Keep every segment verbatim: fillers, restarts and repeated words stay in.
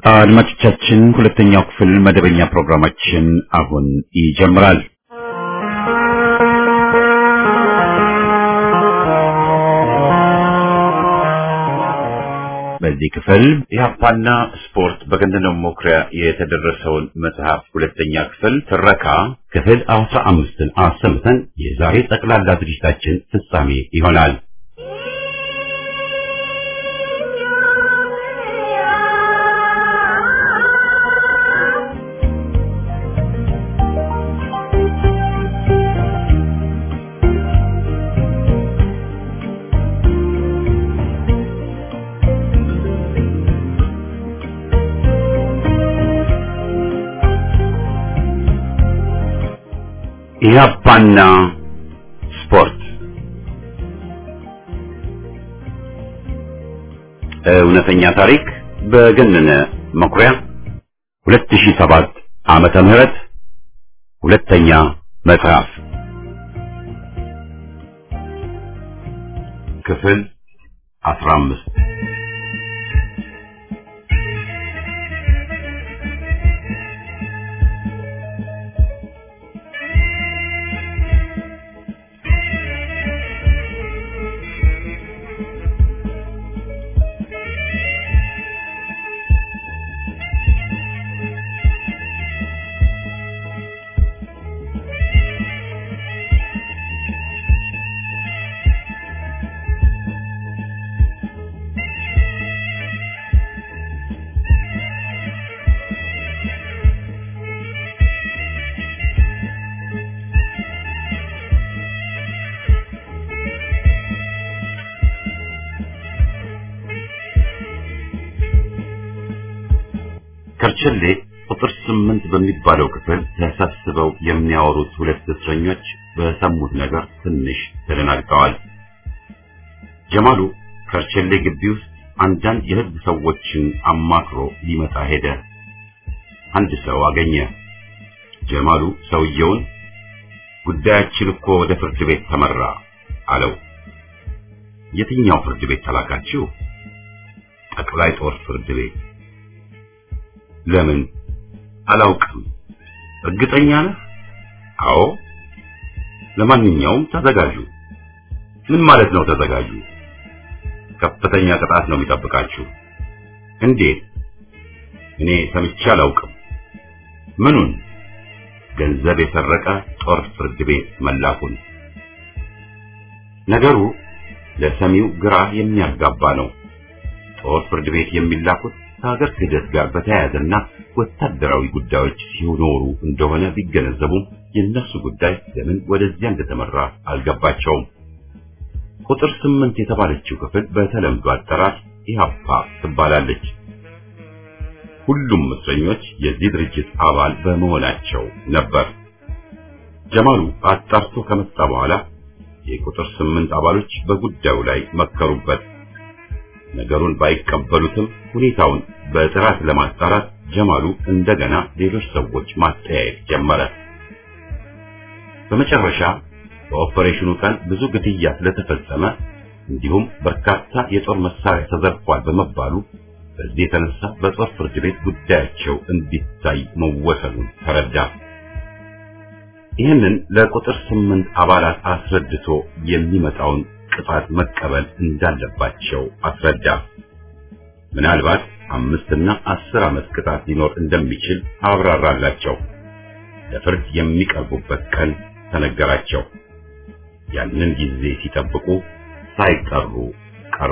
አድማጮቻችን ሁለተኛው ክፍል መደበኛ ፕሮግራማችን አሁን ይጀምራል። በዚህ ክፍል ኢህአፓና ስፖርት በገንዘብ መኩሪያ የተደረሰውን መጽሐፍ ሁለተኛ ክፍል ትረካ ክፍል አስራ አምስትን አሰምተን የዛሬ ጠቅላላ ዝግጅታችን ፍጻሜ ይሆናል። ኢህአፓና ስፖርት እውነተኛ ታሪክ በገነነ መኩሪያ ሁለት ሺህ ሰባት ዓመተ ምህረት ሁለተኛ መጽሐፍ ክፍል አስራ አምስት ከርቸሌ ቁጥር ስምንት በሚባለው ክፍል ተሰብስበው የሚያወሩት ሁለት እስረኞች በሰሙት ነገር ትንሽ ተደናግጠዋል። ጀማሉ ከርቸሌ ግቢ ውስጥ አንዳንድ የህግ ሰዎችን አማክሮ ሊመጣ ሄደ። አንድ ሰው አገኘ። ጀማሉ ሰውየውን ጉዳያችን እኮ ወደ ፍርድ ቤት ተመራ አለው። የትኛው ፍርድ ቤት ተላካችሁ? ጠቅላይ ጦር ፍርድ ቤት። ለምን? አላውቅም። እርግጠኛ ነህ? አዎ። ለማንኛውም ተዘጋጁ። ምን ማለት ነው ተዘጋጁ? ከፍተኛ ቅጣት ነው የሚጠብቃችሁ። እንዴት? እኔ ሰምቼ አላውቅም። ምኑን? ገንዘብ የሰረቀ ጦር ፍርድ ቤት መላኩን። ነገሩ ለሰሚው ግራ የሚያጋባ ነው። ጦር ፍርድ ቤት የሚላኩት ከሀገር ክህደት ጋር በተያያዘና ወታደራዊ ጉዳዮች ሲኖሩ እንደሆነ ቢገነዘቡም የነሱ ጉዳይ ለምን ወደዚያ እንደተመራ አልገባቸውም። ቁጥር ስምንት የተባለችው ክፍል በተለምዶ አጠራር ኢህአፓ ትባላለች። ሁሉም እስረኞች የዚህ ድርጅት አባል በመሆናቸው ነበር። ጀማሉ አጣርቶ ከመጣ በኋላ የቁጥር ስምንት አባሎች በጉዳዩ ላይ መከሩበት። ነገሩን ባይቀበሉትም ሁኔታውን በጥራት ለማጣራት ጀማሉ እንደገና ሌሎች ሰዎች ማጠያየቅ ጀመረ። በመጨረሻ በኦፐሬሽኑ ቀን ብዙ ግድያ ስለተፈጸመ እንዲሁም በርካታ የጦር መሳሪያ ተዘርፏል በመባሉ በዚህ የተነሳ በጦር ፍርድ ቤት ጉዳያቸው እንዲታይ መወሰኑን ተረዳ። ይህንን ለቁጥር ስምንት አባላት አስረድቶ የሚመጣውን ቅጣት መቀበል እንዳለባቸው አስረዳ። ምናልባት አምስት እና አስር ዓመት ቅጣት ሊኖር እንደሚችል አብራራላቸው። ለፍርድ የሚቀርቡበት ቀን ተነገራቸው። ያንን ጊዜ ሲጠብቁ ሳይጠሩ ቀሩ።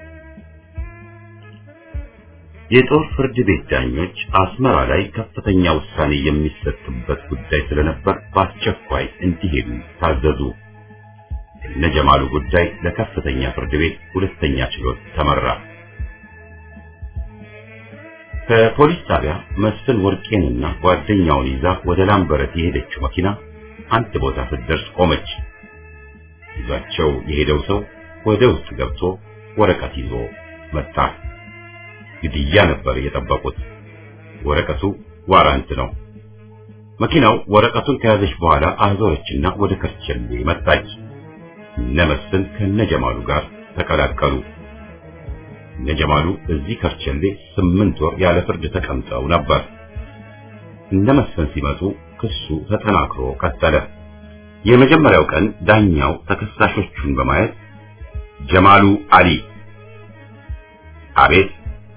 የጦር ፍርድ ቤት ዳኞች አስመራ ላይ ከፍተኛ ውሳኔ የሚሰጥበት ጉዳይ ስለነበር በአስቸኳይ እንዲሄዱ ታዘዙ። የነጀማሉ ጉዳይ ለከፍተኛ ፍርድ ቤት ሁለተኛ ችሎት ተመራ። ከፖሊስ ጣቢያ መስፍን ወርቄንና ጓደኛውን ይዛ ወደ ላምበረት የሄደችው መኪና አንድ ቦታ ስትደርስ ቆመች። ይዟቸው የሄደው ሰው ወደ ውስጥ ገብቶ ወረቀት ይዞ መጣ። ግድያ ነበር የጠበቁት። ወረቀቱ ዋራንት ነው። መኪናው ወረቀቱን ከያዘች በኋላ አዞረችና ወደ ከርቸሌ መጣች። እነ መስፍን ከነጀማሉ ጋር ተቀላቀሉ። ነጀማሉ እዚህ ከርቸሌ ስምንት ወር ያለ ፍርድ ተቀምጠው ነበር። እንደ መስፍን ሲመጡ ክሱ ተጠናክሮ ቀጠለ። የመጀመሪያው ቀን ዳኛው ተከሳሾቹን በማየት ጀማሉ አሊ፣ አቤት።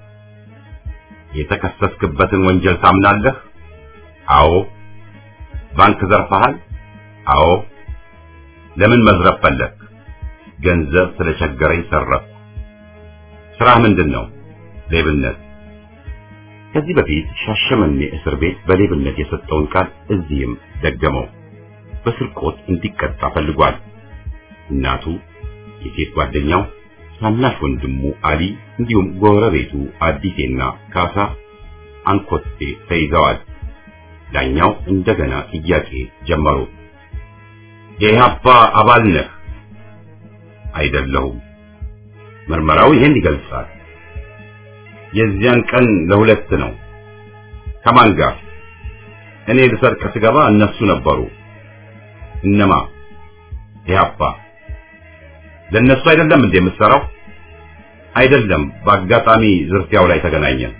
የተከሰስክበትን ወንጀል ታምናለህ? አዎ። ባንክ ዘርፈሃል? አዎ። ለምን መዝረፍ ፈለግ? ገንዘብ ስለቸገረኝ ሰረፍኩ። ስራህ ምንድነው? ሌብነት። ከዚህ በፊት ሻሸመኔ እስር ቤት በሌብነት የሰጠውን ቃል እዚህም ደገመው። በስርቆት እንዲቀጣ ፈልጓል። እናቱ፣ የሴት ጓደኛው፣ ታናሽ ወንድሙ አሊ እንዲሁም ጎረቤቱ አዲሴና ካሳ አንኮቴ ተይዘዋል። ዳኛው እንደገና ጥያቄ ጀመሩ። የኢህአፓ አባል ነህ? አይደለሁም። ምርመራው ይሄን ይገልጻል። የዚያን ቀን ለሁለት ነው። ከማን ጋር? እኔ ልሰርቅ ስገባ እነሱ ነበሩ። እነማ? ኢህአፓ። ለነሱ አይደለም እንዴ የምትሰራው? አይደለም፣ በአጋጣሚ ዝርፊያው ላይ ተገናኘን።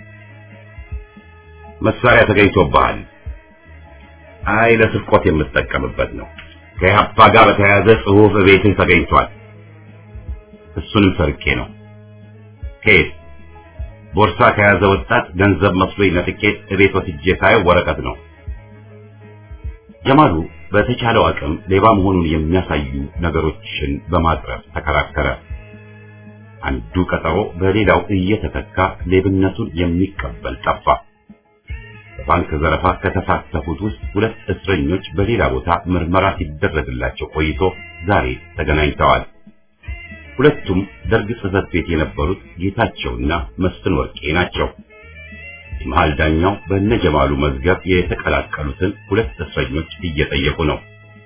መሳሪያ ተገኝቶብሃል? አይ ለስርቆት የምትጠቀምበት ነው። ከኢህአፓ ጋር በተያያዘ ጽሑፍ ቤትህ ተገኝቷል። እሱንም ሰርቄ ነው። ከየት? ቦርሳ ከያዘ ወጣት ገንዘብ መስሎኝ ነጥቄ ቤት ወስጄ ሳየው ወረቀት ነው። ጀማሉ በተቻለው አቅም ሌባ መሆኑን የሚያሳዩ ነገሮችን በማቅረብ ተከራከረ። አንዱ ቀጠሮ በሌላው እየተተካ ሌብነቱን የሚቀበል ጠፋ። በባንክ ዘረፋ ከተሳተፉት ውስጥ ሁለት እስረኞች በሌላ ቦታ ምርመራ ሲደረግላቸው ቆይቶ ዛሬ ተገናኝተዋል። ሁለቱም ደርግ ጽሕፈት ቤት የነበሩት ጌታቸውና መስፍን ወርቄ ናቸው። መሃል ዳኛው በነጀማሉ መዝገብ የተቀላቀሉትን ሁለት እስረኞች እየጠየቁ ነው።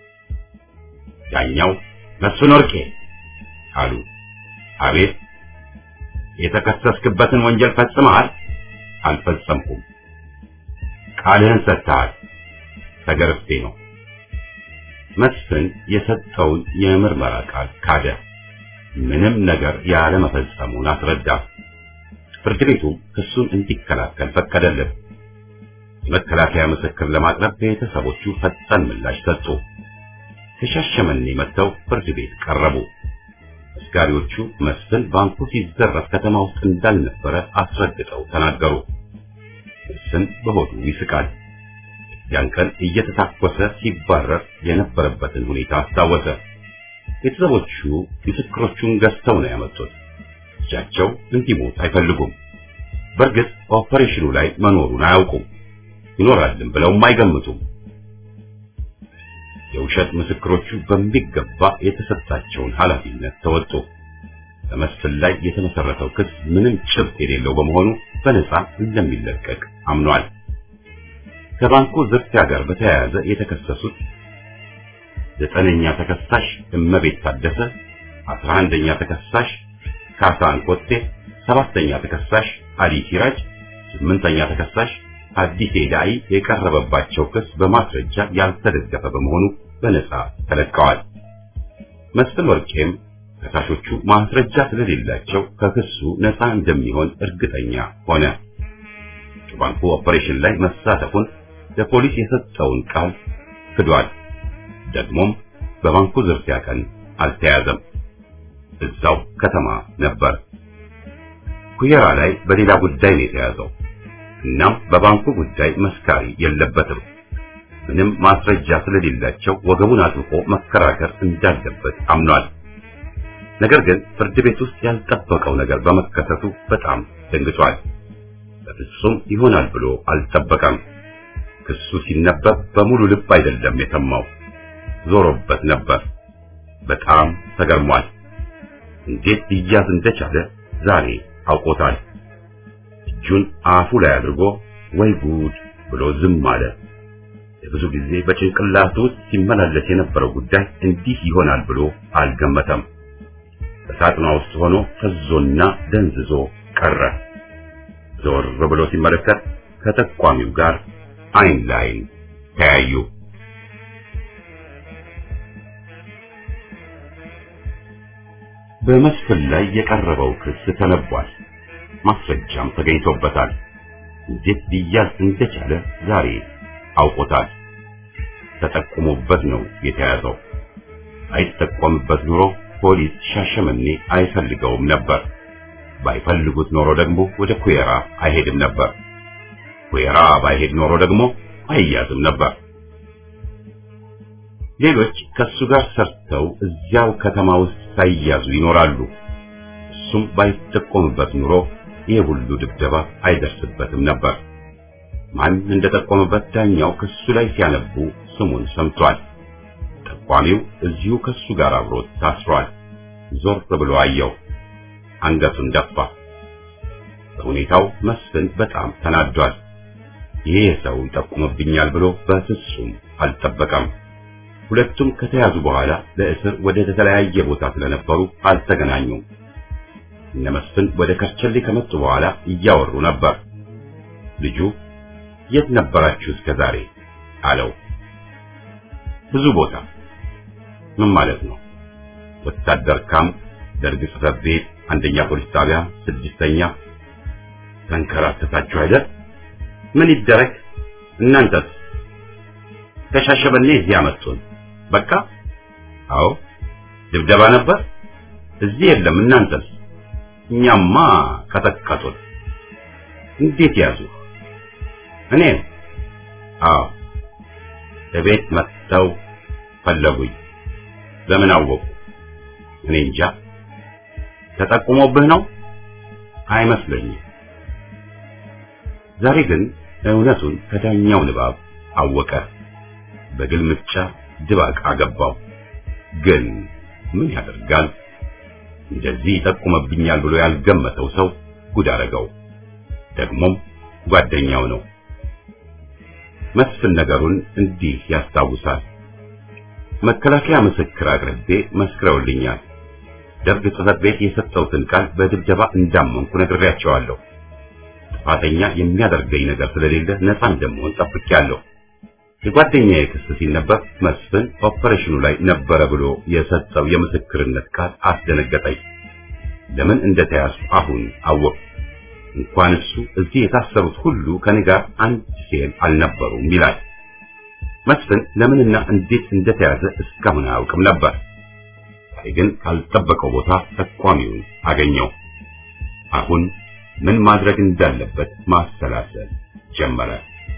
ዳኛው መስፍን ወርቄ አሉ። አቤት። የተከሰስክበትን ወንጀል ፈጽመሃል? አልፈጸምኩም። ቃልህን ሰጥተሃል? ተገርፌ ነው። መስፍን የሰጠውን የምርመራ ቃል ካደ። ምንም ነገር ያለ መፈጸሙን አስረዳ። ፍርድ ቤቱ ክሱን እንዲከላከል ፈቀደለት። የመከላከያ ምስክር ለማቅረብ ቤተሰቦቹ ፈጣን ምላሽ ሰጡ። ከሻሸመኔ መጥተው ፍርድ ቤት ቀረቡ። አስጋሪዎቹ መስፍን ባንኩ ሲዘረፍ ከተማ ውስጥ እንዳልነበረ አስረግጠው ተናገሩ። መስፍን በሆዱ ይስቃል። ያን ቀን እየተታኮሰ ሲባረር የነበረበትን ሁኔታ አስታወሰ። ቤተሰቦቹ ምስክሮቹን ገዝተው ነው ያመጡት። ልጃቸው እንዲሞት አይፈልጉም። በእርግጥ ኦፐሬሽኑ ላይ መኖሩን አያውቁም። ይኖራልም ብለውም አይገምቱም። የውሸት ምስክሮቹ በሚገባ የተሰጣቸውን ኃላፊነት ተወጡ። በመስፍን ላይ የተመሰረተው ክስ ምንም ጭብጥ የሌለው በመሆኑ በነፃ እንደሚለቀቅ አምኗል። ከባንኩ ዝርፊያ ጋር በተያያዘ የተከሰሱት ዘጠነኛ ተከሳሽ እመቤት ታደሰ፣ አስራ አንደኛ ተከሳሽ ካሳ አንኮቴ፣ ሰባተኛ ተከሳሽ አሊ ሲራጅ፣ ስምንተኛ ተከሳሽ አዲስ ዳኢ የቀረበባቸው ክስ በማስረጃ ያልተደገፈ በመሆኑ በነፃ ተለቀዋል። መስፍን ወርቄም ከሳሾቹ ማስረጃ ስለሌላቸው ከክሱ ነፃ እንደሚሆን እርግጠኛ ሆነ። ባንኩ ኦፐሬሽን ላይ መሳተፉን ለፖሊስ የሰጠውን ቃል ክዷል። ደግሞም በባንኩ ዝርፊያ ቀን አልተያዘም። እዛው ከተማ ነበር። ኩየራ ላይ በሌላ ጉዳይ ነው የተያዘው። እናም በባንኩ ጉዳይ መስካሪ የለበትም። ምንም ማስረጃ ስለሌላቸው ወገቡን አጥብቆ መከራከር እንዳለበት አምኗል። ነገር ግን ፍርድ ቤት ውስጥ ያልጠበቀው ነገር በመከሰቱ በጣም ደንግጧል። በፍጹም ይሆናል ብሎ አልጠበቀም። ክሱ ሲነበብ በሙሉ ልብ አይደለም የሰማው፣ ዞሮበት ነበር። በጣም ተገርሟል። እንዴት ሊያዝ እንደቻለ ዛሬ አውቆታል። እጁን አፉ ላይ አድርጎ ወይ ጉድ ብሎ ዝም አለ። ለብዙ ጊዜ በጭንቅላቱ ውስጥ ሲመላለስ የነበረው ጉዳይ እንዲህ ይሆናል ብሎ አልገመተም። በሳጥኗ ውስጥ ሆኖ ፈዞና ደንዝዞ ቀረ። ዞር ብሎ ሲመለከት ከተቋሚው ጋር አይን ላይን ተያዩ። በመስፍን ላይ የቀረበው ክስ ተነቧል። ማስረጃም ተገኝቶበታል። እንዴት ሊያዝ እንደቻለ ዛሬ አውቆታል። ተጠቁሞበት ነው የተያዘው። አይጠቆምበት ኑሮ ፖሊስ ሻሸመኔ አይፈልገውም ነበር። ባይፈልጉት ኖሮ ደግሞ ወደ ኩየራ አይሄድም ነበር። ኩየራ ባይሄድ ኖሮ ደግሞ አይያዝም ነበር። ሌሎች ከሱ ጋር ሰርተው እዚያው ከተማ ውስጥ ሳይያዙ ይኖራሉ። እሱም ባይጠቆምበት ኑሮ ይህ ሁሉ ድብደባ አይደርስበትም ነበር። ማን እንደጠቆመበት ዳኛው ከሱ ላይ ሲያነቡ ስሙን ሰምቷል። ጠቋሚው እዚሁ ከሱ ጋር አብሮት ታስሯል። ዞር ብሎ አየው። አንገቱን ደፋ። በሁኔታው መስፍን በጣም ተናዷል። ይህ ሰው ይጠቁምብኛል ብሎ በፍጹም አልጠበቀም። ሁለቱም ከተያዙ በኋላ ለእስር ወደ ተለያየ ቦታ ስለነበሩ አልተገናኙም። እነ መስፍን ወደ ከርቸሌ ከመጡ በኋላ እያወሩ ነበር። ልጁ የት ነበራችሁ እስከ ዛሬ አለው። ብዙ ቦታ። ምን ማለት ነው? ወታደር ካምፕ፣ ደርግ ጽሕፈት ቤት፣ አንደኛ ፖሊስ ጣቢያ፣ ስድስተኛ። ተንከራተታችሁ አይደል? ምን ይደረግ? እናንተስ? ከሻሸመኔ እዚህ አመጡን። በቃ? አዎ። ድብደባ ነበር? እዚህ የለም። እናንተስ? እኛማ ቀጠቀጡን። እንዴት ያዙ? እኔ? አዎ። እቤት መጥተው ፈለጉኝ። ለምን አወቁ? እኔ እንጃ። ተጠቁሞብህ ነው? አይመስለኝም። ዛሬ ግን እውነቱን ከዳኛው ንባብ አወቀ። በግልምጫ ድባቅ አገባው። ግን ምን ያደርጋል? እንደዚህ ይጠቁምብኛል ብሎ ያልገመተው ሰው ጉድ አደረገው። ደግሞም ጓደኛው ነው። መስፍን ነገሩን እንዲህ ያስታውሳል። መከላከያ ምስክር አቅርቤ መስክረውልኛል። ደርግ ጽሕፈት ቤት የሰጠሁትን ቃል በድብደባ እንዳመንኩ ነግሬያቸዋለሁ። ጥፋተኛ የሚያደርገኝ ነገር ስለሌለ ነፃ እንደምሆን ጠብቄያለሁ። የጓደኛዬ ክስ ሲነበብ መስፍን ኦፐሬሽኑ ላይ ነበረ ብሎ የሰጠው የምስክርነት ቃል አስደነገጠኝ። ለምን እንደተያዙ አሁን አወቅ። እንኳን እሱ እዚህ የታሰሩት ሁሉ ከኔ ጋር አንድ ሴል አልነበሩም ይላል። መስፍን ለምንና እንዴት እንደተያዘ እስካሁን አያውቅም ነበር። ግን ካልጠበቀው ቦታ ተቋሚውን አገኘው። አሁን ምን ማድረግ እንዳለበት ማሰላሰል ጀመረ።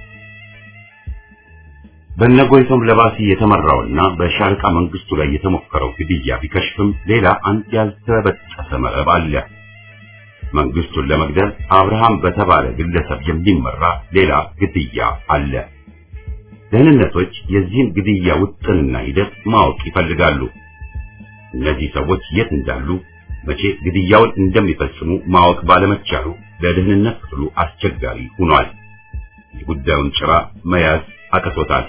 በነጎይቶም ለባሲ የተመራውና በሻለቃ መንግስቱ ላይ የተሞከረው ግድያ ቢከሽፍም ሌላ አንድ ያልተበጠሰ መረብ አለ። መንግስቱን ለመግደል አብርሃም በተባለ ግለሰብ የሚመራ ሌላ ግድያ አለ። ደህንነቶች የዚህን ግድያ ውጥንና ሂደት ማወቅ ይፈልጋሉ። እነዚህ ሰዎች የት እንዳሉ፣ መቼ ግድያውን እንደሚፈጽሙ ማወቅ ባለመቻሉ ለደህንነት ክፍሉ አስቸጋሪ ሆኗል። የጉዳዩን ጭራ መያዝ አቅቶታል።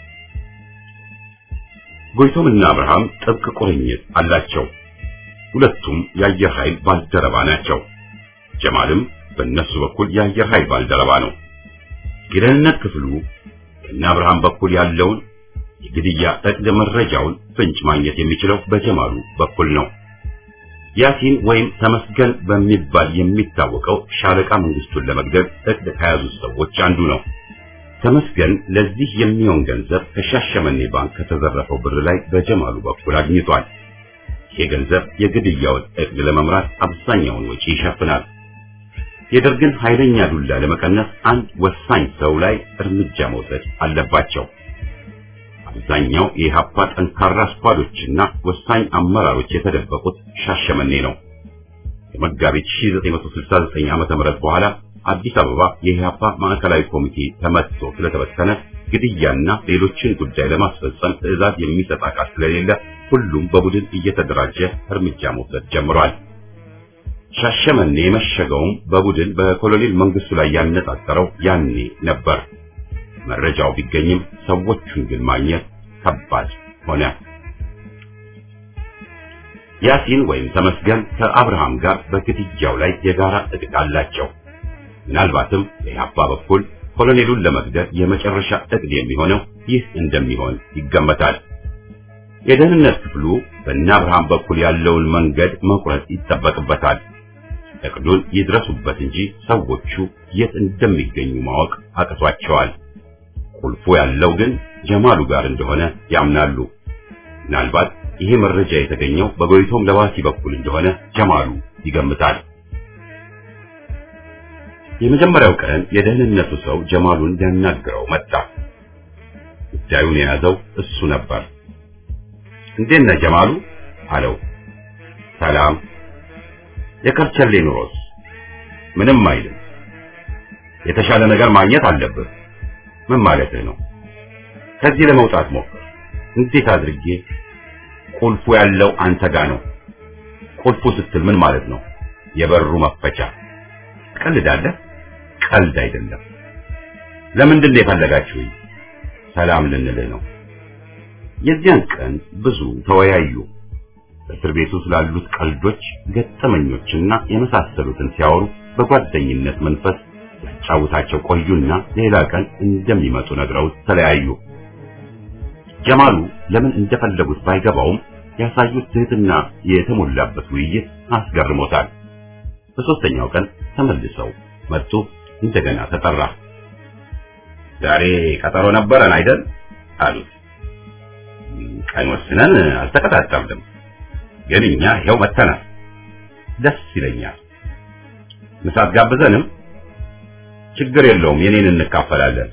ጎይቶምና አብርሃም ጥብቅ ቁርኝት አላቸው። ሁለቱም የአየር ኃይል ባልደረባ ናቸው። ጀማልም በእነሱ በኩል የአየር ኃይል ባልደረባ ነው። የደህንነት ክፍሉ ከእነ አብርሃም በኩል ያለውን የግድያ እቅድ መረጃውን ፍንጭ ማግኘት የሚችለው በጀማሉ በኩል ነው። ያሲን ወይም ተመስገን በሚባል የሚታወቀው ሻለቃ መንግስቱን ለመግደል እቅድ ከያዙት ሰዎች አንዱ ነው። ተመስገን ለዚህ የሚሆን ገንዘብ ከሻሸመኔ ባንክ ከተዘረፈው ብር ላይ በጀማሉ በኩል አግኝቷል። ይህ ገንዘብ የግድያውን እቅድ ለመምራት አብዛኛውን ወጪ ይሸፍናል። የደርግን ኃይለኛ ዱላ ለመቀነስ አንድ ወሳኝ ሰው ላይ እርምጃ መውሰድ አለባቸው። አብዛኛው የኢህአፓ ጠንካራ ስኳዶችና ወሳኝ አመራሮች የተደበቁት ሻሸመኔ ነው። የመጋቢት ሺህ ዘጠኝ መቶ ስልሳ ዘጠኝ ዓመተ ምህረት በኋላ አዲስ አበባ የኢህአፓ ማዕከላዊ ኮሚቴ ተመትቶ ስለተበተነ ግድያና ሌሎችን ጉዳይ ለማስፈጸም ትዕዛዝ የሚሰጥ አካል ስለሌለ ሁሉም በቡድን እየተደራጀ እርምጃ መውሰድ ጀምሯል። ሻሸመኔ የመሸገውም በቡድን በኮሎኔል መንግስቱ ላይ ያነጣጠረው ያኔ ነበር። መረጃው ቢገኝም ሰዎቹን ግን ማግኘት ከባድ ሆነ። ያሲን ወይም ተመስገን ከአብርሃም ጋር በግድያው ላይ የጋራ እቅድ አላቸው። ምናልባትም በኢህአፓ በኩል ኮሎኔሉን ለመግደል የመጨረሻ እቅድ የሚሆነው ይህ እንደሚሆን ይገመታል። የደህንነት ክፍሉ በእነ አብርሃም በኩል ያለውን መንገድ መቁረጥ ይጠበቅበታል። እቅዱን ይድረሱበት እንጂ ሰዎቹ የት እንደሚገኙ ማወቅ አቅቷቸዋል። ቁልፉ ያለው ግን ጀማሉ ጋር እንደሆነ ያምናሉ። ምናልባት ይሄ መረጃ የተገኘው በጎይቶም ለባሲ በኩል እንደሆነ ጀማሉ ይገምታል። የመጀመሪያው ቀን የደህንነቱ ሰው ጀማሉን ሊያናግረው መጣ። ጉዳዩን የያዘው እሱ ነበር። እንዴት ነህ ጀማሉ አለው። ሰላም። የከርቸሌ ኑሮስ? ምንም አይልም። የተሻለ ነገር ማግኘት አለብህ። ምን ማለትህ ነው? ከዚህ ለመውጣት ሞክር። እንዴት አድርጌ? ቁልፉ ያለው አንተ ጋር ነው። ቁልፉ ስትል ምን ማለት ነው? የበሩ መፈቻ። ቀልዳለህ? ቀልድ አይደለም። ለምንድን ነው የፈለጋችሁኝ? ሰላም ልንልህ ነው። የዚያን ቀን ብዙ ተወያዩ። እስር ቤቱ ስላሉት ቀልዶች፣ ገጠመኞችና የመሳሰሉትን ሲያወሩ በጓደኝነት መንፈስ ያጫውታቸው ቆዩና ሌላ ቀን እንደሚመጡ ነግረውት ተለያዩ። ጀማሉ ለምን እንደፈለጉት ባይገባውም ያሳዩት ትህትና የተሞላበት ውይይት አስገርሞታል። በሶስተኛው ቀን ተመልሰው መጡ። እንደገና ተጠራ። ዛሬ ቀጠሮ ነበረን አይደል አሉት። ቀን ወስነን አልተቀጣጠርንም፣ ግን እኛ ይኸው መተናል። ደስ ይለኛል። ምሳ አትጋብዘንም? ችግር የለውም፣ የኔን እንካፈላለን።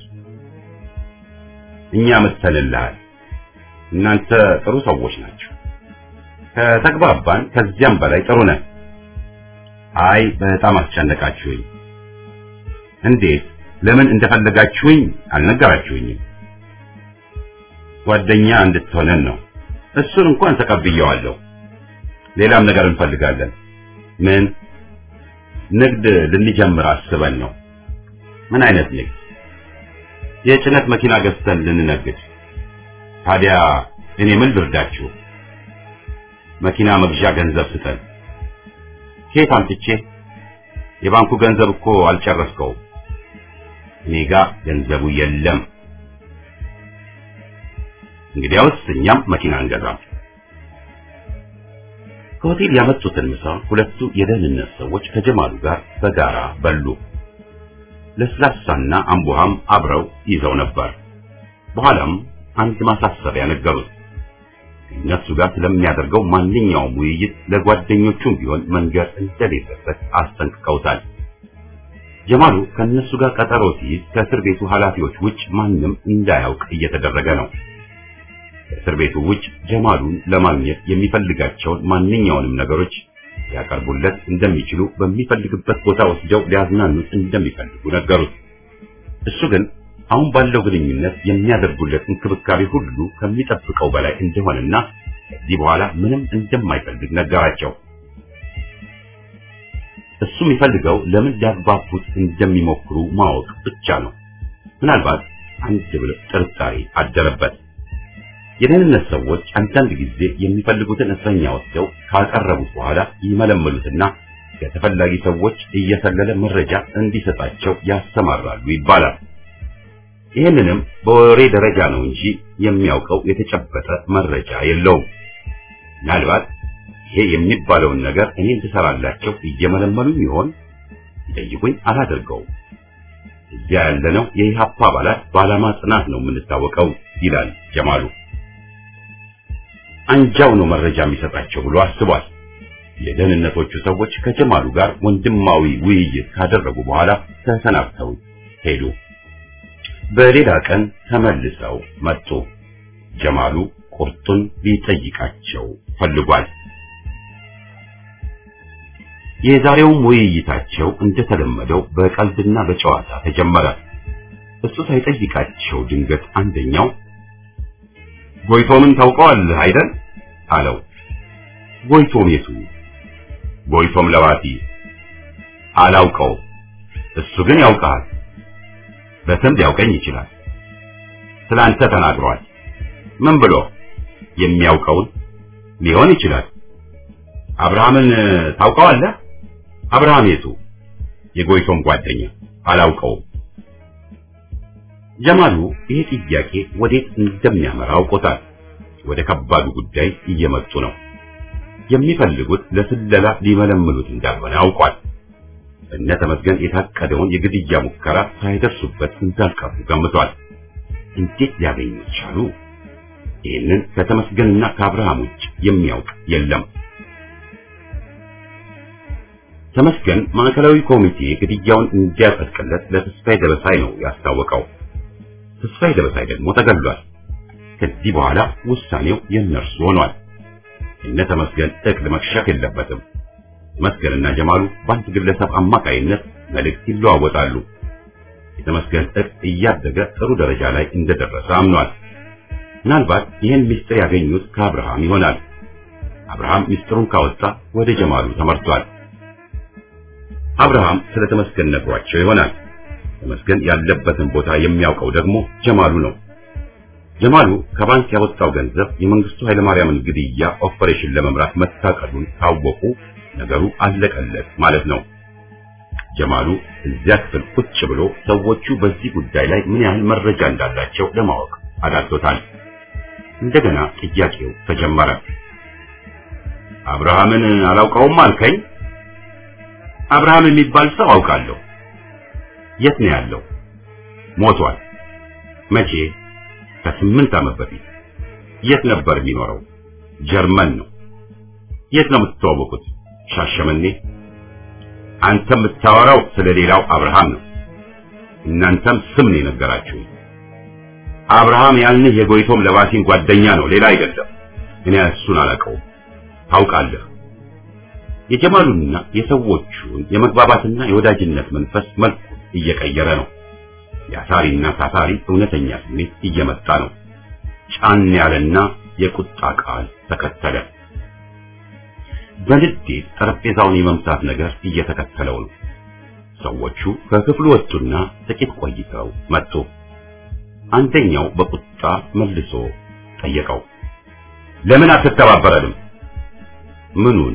እኛ መተንልሃል። እናንተ ጥሩ ሰዎች ናቸው። ከተግባባን ከዚያም በላይ ጥሩ ነን። አይ በጣም አስጨነቃችሁኝ። እንዴት? ለምን እንደፈለጋችሁኝ አልነገራችሁኝም። ጓደኛ እንድትሆነን ነው። እሱን እንኳን ተቀብየዋለሁ። ሌላም ነገር እንፈልጋለን። ምን? ንግድ ልንጀምር አስበን ነው። ምን አይነት ንግድ? የጭነት መኪና ገዝተን ልንነግድ። ታዲያ እኔ ምን ልርዳችሁ? መኪና መግዣ ገንዘብ ስጠን። ከየት አምጥቼ? የባንኩ ገንዘብ እኮ አልጨረስከውም። እኔ ጋር ገንዘቡ የለም። እንግዲያውስ እኛም መኪና እንገዛም። ከሆቴል ያመጡትን ምሳ ሁለቱ የደህንነት ሰዎች ከጀማሉ ጋር በጋራ በሉ። ለስላሳና አምቦሃም አብረው ይዘው ነበር። በኋላም አንድ ማሳሰቢያ ነገሩት። እነሱ ጋር ስለሚያደርገው ማንኛውም ውይይት ለጓደኞቹም ቢሆን መንገር እንደሌለበት አስጠንቅቀውታል። ጀማሉ ከነሱ ጋር ቀጠሮ ሲይዝ ከእስር ቤቱ ኃላፊዎች ውጭ ማንም እንዳያውቅ እየተደረገ ነው። ከእስር ቤቱ ውጭ ጀማሉን ለማግኘት የሚፈልጋቸውን ማንኛውንም ነገሮች ያቀርቡለት እንደሚችሉ፣ በሚፈልግበት ቦታ ወስደው ሊያዝናኑት እንደሚፈልጉ ነገሩት። እሱ ግን አሁን ባለው ግንኙነት የሚያደርጉለት እንክብካቤ ሁሉ ከሚጠብቀው በላይ እንደሆነና ከዚህ በኋላ ምንም እንደማይፈልግ ነገራቸው። እሱ የሚፈልገው ለምን ሊያግባቡት እንደሚሞክሩ ማወቅ ብቻ ነው። ምናልባት አንድ ብልህ ጥርጣሬ አደረበት። የደህንነት ሰዎች አንዳንድ ጊዜ የሚፈልጉትን እስረኛ ወስደው ካቀረቡት በኋላ ይመለመሉትና ከተፈላጊ ሰዎች እየሰለለ መረጃ እንዲሰጣቸው ያሰማራሉ ይባላል። ይህንንም በወሬ ደረጃ ነው እንጂ የሚያውቀው የተጨበጠ መረጃ የለውም። ምናልባት ይሄ የሚባለውን ነገር እኔ እንድሰራላቸው እየመለመሉኝ ይሆን? ይጠይቁኝ፣ አላደርገውም። እዚያ ያለነው የኢህአፓ አባላት በዓላማ ጽናት ነው የምንታወቀው ይላል ጀማሉ። አንጃው ነው መረጃ የሚሰጣቸው ብሎ አስቧል። የደህንነቶቹ ሰዎች ከጀማሉ ጋር ወንድማዊ ውይይት ካደረጉ በኋላ ተሰናብተው ሄዱ። በሌላ ቀን ተመልሰው መጡ። ጀማሉ ቁርጡን ሊጠይቃቸው ፈልጓል። የዛሬውም ውይይታቸው እንደተለመደው በቀልድና በጨዋታ ተጀመረ። እሱ ሳይጠይቃቸው ድንገት አንደኛው ጎይቶምን ታውቀዋለህ አይደል አለው። ጎይቶም የቱ? ጎይቶም ለባቲ። አላውቀው። እሱ ግን ያውቃል። በስም ሊያውቀኝ ይችላል። ስላንተ ተናግሯል። ምን ብሎ? የሚያውቀውን ሊሆን ይችላል። አብርሃምን ታውቀዋለህ? አብርሃም የቱ? የጎይቶም ጓደኛ። አላውቀውም። ጀማሉ ይሄ ጥያቄ ወዴት እንደሚያመራ አውቆታል። ወደ ከባዱ ጉዳይ እየመጡ ነው። የሚፈልጉት ለስለላ ሊመለምሉት እንዳልሆነ አውቋል። እነ ተመስገን የታቀደውን የግድያ ሙከራ ሳይደርሱበት እንዳልቀሩ ገምቷል። እንዴት ሊያገኙ ቻሉ? ይህንን ከተመስገንና ከአብርሃም ውጭ የሚያውቅ የለም። ተመስገን ማዕከላዊ ኮሚቴ ግድያውን እንዲያጸድቅለት ለተስፋዬ ደበሳይ ነው ያስታወቀው። ተስፋዬ ደበሳይ ደግሞ ተገሏል። ከዚህ በኋላ ውሳኔው የነርሱ ሆኗል። እነ ተመስገን እቅድ መክሸፍ የለበትም። ተመስገንና ጀማሉ በአንድ ግለሰብ አማካይነት መልእክት ይለዋወጣሉ። የተመስገን እቅድ እያደገ ጥሩ ደረጃ ላይ እንደደረሰ አምኗል። ምናልባት ይህን ምስጢር ያገኙት ከአብርሃም ይሆናል። አብርሃም ምስጢሩን ካወጣ ወደ ጀማሉ ተመርቷል። አብርሃም ስለ ተመስገን ነግሯቸው ይሆናል። ተመስገን ያለበትን ቦታ የሚያውቀው ደግሞ ጀማሉ ነው። ጀማሉ ከባንክ ያወጣው ገንዘብ የመንግስቱ ኃይለማርያምን ግድያ ኦፐሬሽን ለመምራት መታቀዱን ታወቁ ነገሩ አለቀለት ማለት ነው። ጀማሉ እዚያ ክፍል ቁጭ ብሎ ሰዎቹ በዚህ ጉዳይ ላይ ምን ያህል መረጃ እንዳላቸው ለማወቅ አዳግቶታል። እንደገና ጥያቄው ተጀመረ። አብርሃምን አላውቀውም አልከኝ? አብርሃም የሚባል ሰው አውቃለሁ። የት ነው ያለው? ሞቷል። መቼ? ከስምንት ዓመት በፊት። የት ነበር የሚኖረው? ጀርመን ነው። የት ነው የምትተዋወቁት? ሻሸመኔ። አንተ የምታወራው ስለሌላው አብርሃም ነው። እናንተም ስም ነው የነገራችሁ። አብርሃም ያልንህ የጎይቶም ለባሲን ጓደኛ ነው፣ ሌላ አይደለም። እኔ እሱን አላውቀውም። ታውቃለህ? የጀማሉና የሰዎቹን የመግባባትና የወዳጅነት መንፈስ መልኩ እየቀየረ ነው። የአሳሪና ታሳሪ እውነተኛ ስሜት እየመጣ ነው። ጫን ያለና የቁጣ ቃል ተከተለ። በንዴት ጠረጴዛውን የመምታት ነገር እየተከተለው ነው። ሰዎቹ ከክፍሉ ወጡና ጥቂት ቆይተው መጡ። አንደኛው በቁጣ መልሶ ጠየቀው፣ ለምን አትተባበረንም? ምኑን?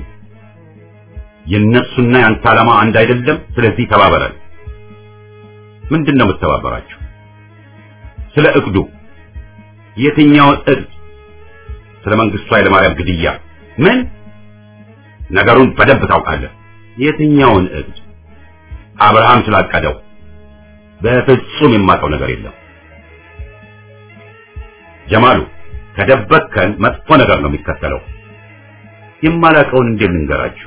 የነሱና ያንተ ዓላማ አንድ አይደለም። ስለዚህ ተባበረን። ምንድነው የምትተባበራችሁ? ስለ እቅዱ። የትኛውን እቅድ? ስለ መንግስቱ ኃይለማርያም ግድያ። ምን? ነገሩን በደንብ ታውቃለህ። የትኛውን እቅድ? አብርሃም ስላቀደው። በፍጹም የማውቀው ነገር የለም። ጀማሉ፣ ከደበከን መጥፎ ነገር ነው የሚከተለው። የማላውቀውን እንዴት ልንገራችሁ?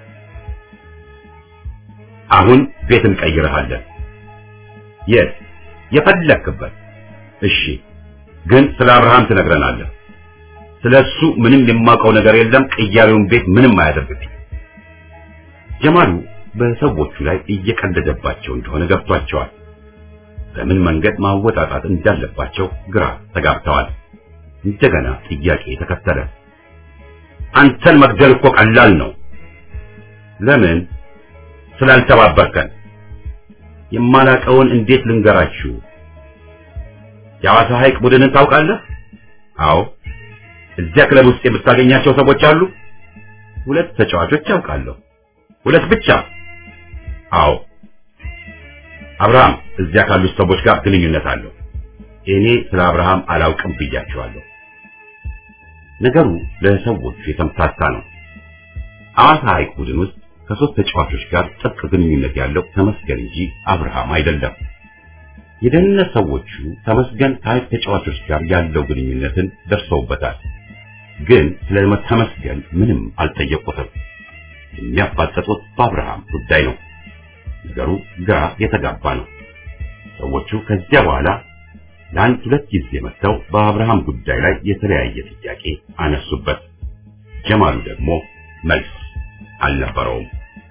አሁን ቤት እንቀይርሃለን። የት? የፈለክበት። እሺ፣ ግን ስለ አብርሃም ትነግረናለህ። ስለሱ ምንም የማውቀው ነገር የለም። ቅያሬውን ቤት ምንም አያደርግልኝ። ጀማሉ በሰዎቹ ላይ እየቀለደባቸው እንደሆነ ገብቷቸዋል። በምን መንገድ ማወጣጣት እንዳለባቸው ግራ ተጋብተዋል። እንደገና ጥያቄ ተከተለ። አንተን መግደል እኮ ቀላል ነው። ለምን? ስላልተባበርከን። የማላውቀውን እንዴት ልንገራችሁ? የሐዋሳ ሐይቅ ቡድንን ታውቃለህ? አዎ። እዚያ ክለብ ውስጥ የምታገኛቸው ሰዎች አሉ? ሁለት ተጫዋቾች አውቃለሁ። ሁለት ብቻ? አዎ። አብርሃም እዚያ ካሉት ሰዎች ጋር ግንኙነት አለው። እኔ ስለ አብርሃም አላውቅም ብያቸዋለሁ። ነገሩ ለሰዎቹ የተምታታ ነው። ሐዋሳ ሐይቅ ቡድን ውስጥ ከሶስት ተጫዋቾች ጋር ጥብቅ ግንኙነት ያለው ተመስገን እንጂ አብርሃም አይደለም። የደህንነት ሰዎቹ ተመስገን ከሐይቅ ተጫዋቾች ጋር ያለው ግንኙነትን ደርሰውበታል። ግን ስለ ተመስገን ምንም አልጠየቁትም። የሚያፋጠጡት በአብርሃም ጉዳይ ነው። ነገሩ ግራ የተጋባ ነው። ሰዎቹ ከዚያ በኋላ ለአንድ ሁለት ጊዜ መጥተው በአብርሃም ጉዳይ ላይ የተለያየ ጥያቄ አነሱበት። ጀማሉ ደግሞ መልስ አልነበረውም።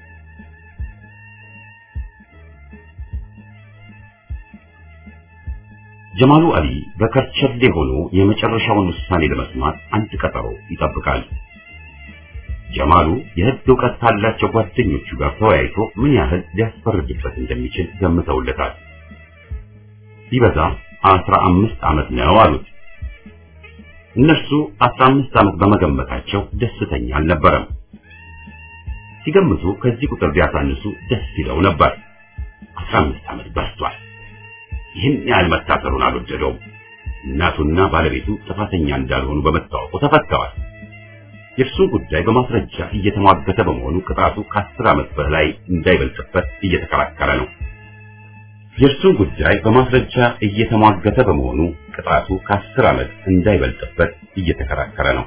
ጀማሉ አሊ በከርቸሌ ሆኖ የመጨረሻውን ውሳኔ ለመስማት አንድ ቀጠሮ ይጠብቃል። ጀማሉ የህግ ዕውቀት ካላቸው ጓደኞቹ ጋር ተወያይቶ ምን ያህል ሊያስፈርድበት እንደሚችል ገምተውለታል። ሲበዛ አስራ አምስት ዓመት ነው አሉት። እነሱ አስራ አምስት ዓመት በመገመታቸው ደስተኛ አልነበረም። ሲገምቱ ከዚህ ቁጥር ቢያሳንሱ ደስ ይለው ነበር። አስራ አምስት ዓመት በስቷል። ይህን ያህል መታሰሩን አልወደደውም። እናቱና ባለቤቱ ጥፋተኛ እንዳልሆኑ በመታወቁ ተፈተዋል። የእርሱን ጉዳይ በማስረጃ እየተሟገተ በመሆኑ ቅጣቱ ከአስር ዓመት በላይ እንዳይበልጥበት እየተከራከረ ነው። የእርሱን ጉዳይ በማስረጃ እየተሟገተ በመሆኑ ቅጣቱ ከአስር ዓመት እንዳይበልጥበት እየተከራከረ ነው።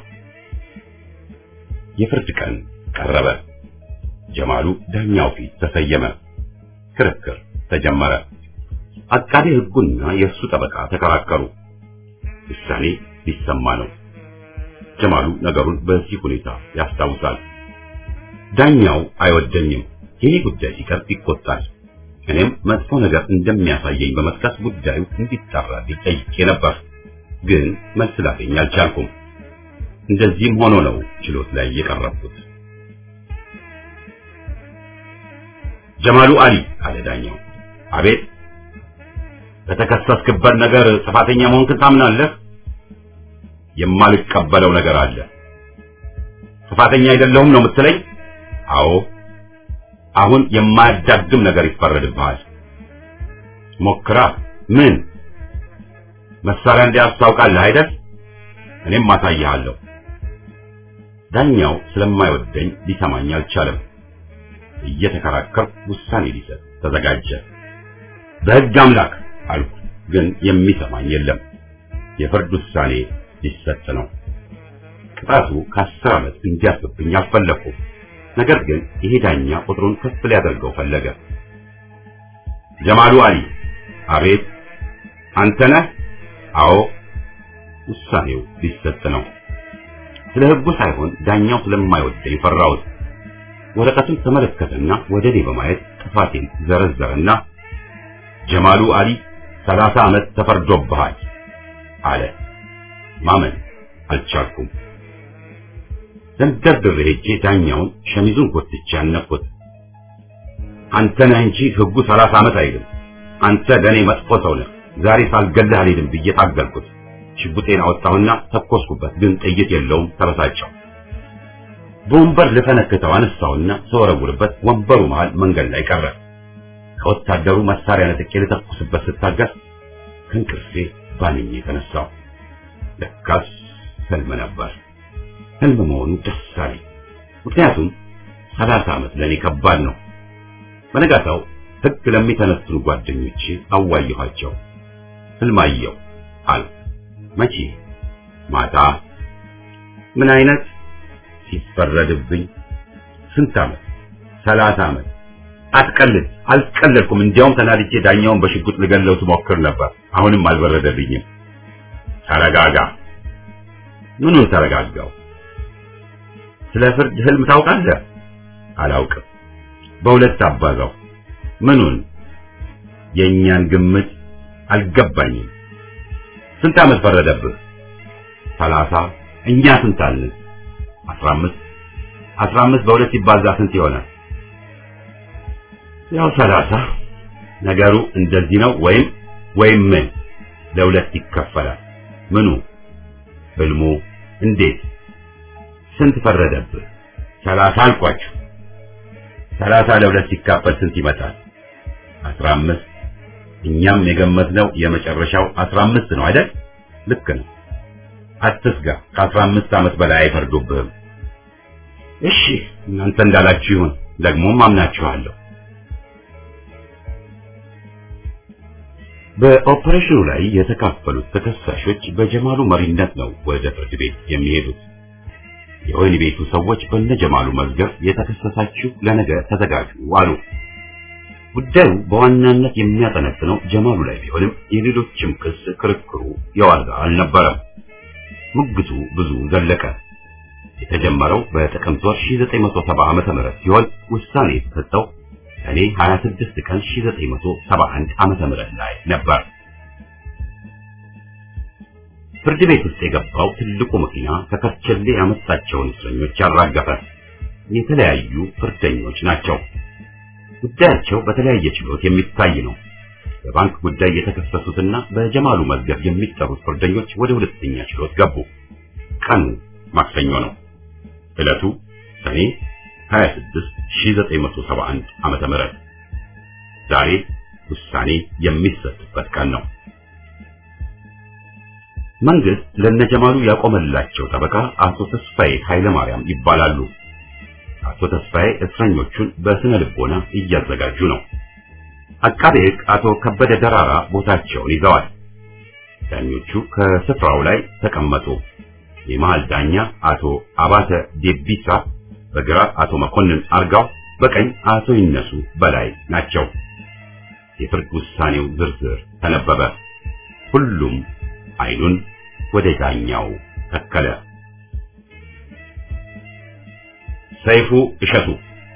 የፍርድ ቀን ቀረበ። ጀማሉ ዳኛው ፊት ተሰየመ። ክርክር ተጀመረ። አቃቤ ሕጉና የእሱ ጠበቃ ተከራከሩ። ውሳኔ ሊሰማ ነው። ጀማሉ ነገሩን በዚህ ሁኔታ ያስታውሳል። ዳኛው አይወደኝም፣ ይህ ጉዳይ ሲቀርብ ይቆጣል። እኔም መጥፎ ነገር እንደሚያሳየኝ በመጥቀስ ጉዳዩ እንዲጣራ ጠይቄ ነበር፣ ግን መልስ ላገኝ አልቻልኩም። እንደዚህም ሆኖ ነው ችሎት ላይ የቀረብኩት። ጀማሉ አሊ አለ ዳኛው። አቤት። በተከሰስክበት ነገር ጥፋተኛ መሆንክን ታምናለህ? የማልቀበለው ነገር አለ። ጥፋተኛ አይደለሁም ነው የምትለኝ? አዎ። አሁን የማያዳግም ነገር ይፈረድብሃል። ሞክራ። ምን? መሳሪያ እንዲያዝ ታውቃለህ አይደል? እኔም ማሳያለሁ። ዳኛው ስለማይወደኝ ሊሰማኝ አልቻለም። እየተከራከርኩ ውሳኔ ሊሰጥ ተዘጋጀ። በሕግ አምላክ አልኩ፣ ግን የሚሰማኝ የለም። የፍርድ ውሳኔ ሊሰጥ ነው። ቅጣቱ ከአስር ዓመት እንዲያስብብኝ አልፈለኩም። ነገር ግን ይሄ ዳኛ ቁጥሩን ከፍ ሊያደርገው ፈለገ። ጀማሉ አሊ። አቤት። አንተ ነህ? አዎ። ውሳኔው ሊሰጥ ነው። ስለ ሕጉ ሳይሆን ዳኛው ስለማይወደኝ ፈራሁት። ወረቀቱን ተመለከተና ወደ እኔ በማየት ጥፋቴን ዘረዘረና ጀማሉ አሊ ሰላሳ ዓመት ተፈርዶብሃል አለ። ማመን አልቻልኩም። ዘንደርድሬ ሄጄ ዳኛውን ሸሚዙን ጎትቼ አነፍኩት። አንተ ነህ እንጂ ሕጉ ሰላሳ ዓመት አይልም። አንተ ለእኔ መጥፎ ሰው ነህ። ዛሬ ሳልገልህ አልሄድም ብዬ ታገልኩት። ሽጉጤን አወጣሁና ተኮስኩበት፣ ግን ጥይት የለውም። ተበሳጨሁ። በወንበር ልፈነክተው አነሳውና ስወረውርበት ወንበሩ መሃል መንገድ ላይ ቀረ። ከወታደሩ መሳሪያ ነጥቄ ልተኩስበት ስታገስ ከእንቅልፌ ባንኜ ተነሳሁ። ለካስ ህልም ነበር። ህልም መሆኑ ደስ አለኝ፣ ምክንያቱም ሰላሳ ዓመት ለእኔ ከባድ ነው። በነጋታው ሕግ ለሚተነትኑ ጓደኞቼ አዋየኋቸው። ህልም አየሁ አልኩ። መቼ? ማታ። ምን አይነት? ሲፈረድብኝ። ስንት ዓመት? ሰላሳ ዓመት። አትቀልድ። አልቀለድኩም። እንዲያውም ተናድጄ ዳኛውን በሽጉጥ ልገለው ስሞክር ነበር። አሁንም አልበረደልኝም። ተረጋጋ። ምኑን ተረጋጋው? ስለ ፍርድ ህልም ታውቃለህ? አላውቅም። በሁለት አባዛው። ምኑን? የእኛን ግምት። አልገባኝም። ስንት ዓመት ፈረደብህ? ሰላሳ። እኛ ስንት አልን? አስራ አምስት። አስራ አምስት በሁለት ሲባዛ ስንት ይሆናል? ያው ሰላሳ። ነገሩ እንደዚህ ነው። ወይም ወይም ምን? ለሁለት ይከፈላል። ምኑ? ህልሙ። እንዴት? ስንት ፈረደብህ? ሰላሳ አልኳችሁ። ሰላሳ ለሁለት ሲካፈል ስንት ይመጣል? አስራ አምስት። እኛም የገመትነው የመጨረሻው አስራ አምስት ነው አይደል? ልክ ነው። አትስጋ። ከአስራ አምስት ዓመት በላይ አይፈርዱብህም። እሺ፣ እናንተ እንዳላችሁ ይሁን። ደግሞም አምናችኋለሁ። በኦፕሬሽኑ ላይ የተካፈሉት ተከሳሾች በጀማሉ መሪነት ነው ወደ ፍርድ ቤት የሚሄዱት። የወህኒ ቤቱ ሰዎች በእነ ጀማሉ መዝገብ የተከሰሳችሁ ለነገ ተዘጋጁ አሉ። ጉዳዩ በዋናነት የሚያጠነጥነው ጀማሉ ላይ ቢሆንም የሌሎችም ክስ ክርክሩ የዋዛ አልነበረም። ሙግቱ ብዙ ዘለቀ። የተጀመረው በጥቅምት ወር ሺህ ዘጠኝ መቶ ሰባ ዓመተ ምህረት ሲሆን ውሳኔ የተሰጠው ሰኔ ሀያ ስድስት ቀን ሺህ ዘጠኝ መቶ ሰባ አንድ ዓመተ ምህረት ላይ ነበር። ፍርድ ቤት ውስጥ የገባው ትልቁ መኪና ከከርቸሌ ያመጣቸውን እስረኞች ያራገፈ። የተለያዩ ፍርደኞች ናቸው። ጉዳያቸው በተለያየ ችሎት የሚታይ ነው። በባንክ ጉዳይ የተከሰሱትና በጀማሉ መዝገብ የሚጠሩት ፍርደኞች ወደ ሁለተኛ ችሎት ገቡ። ቀኑ ማክሰኞ ነው። ዕለቱ ሰኔ ሀያ ስድስት ሺህ ዘጠኝ መቶ ሰባ አንድ ዓመተ ምህረት። ዛሬ ውሳኔ የሚሰጥበት ቀን ነው። መንግስት ለነጀማሉ ያቆመላቸው ጠበቃ አቶ ተስፋዬ ኃይለ ማርያም ይባላሉ። አቶ ተስፋዬ እስረኞቹን በስነ ልቦና እያዘጋጁ ነው። አቃቤ ሕግ አቶ ከበደ ደራራ ቦታቸውን ይዘዋል። ዳኞቹ ከስፍራው ላይ ተቀመጡ። የመሃል ዳኛ አቶ አባተ ዴቢሳ፣ በግራ አቶ መኮንን አርጋው፣ በቀኝ አቶ ይነሱ በላይ ናቸው። የፍርድ ውሳኔው ዝርዝር ተነበበ። ሁሉም አይኑን ወደ ዳኛው ተከለ። ሰይፉ እሸቱ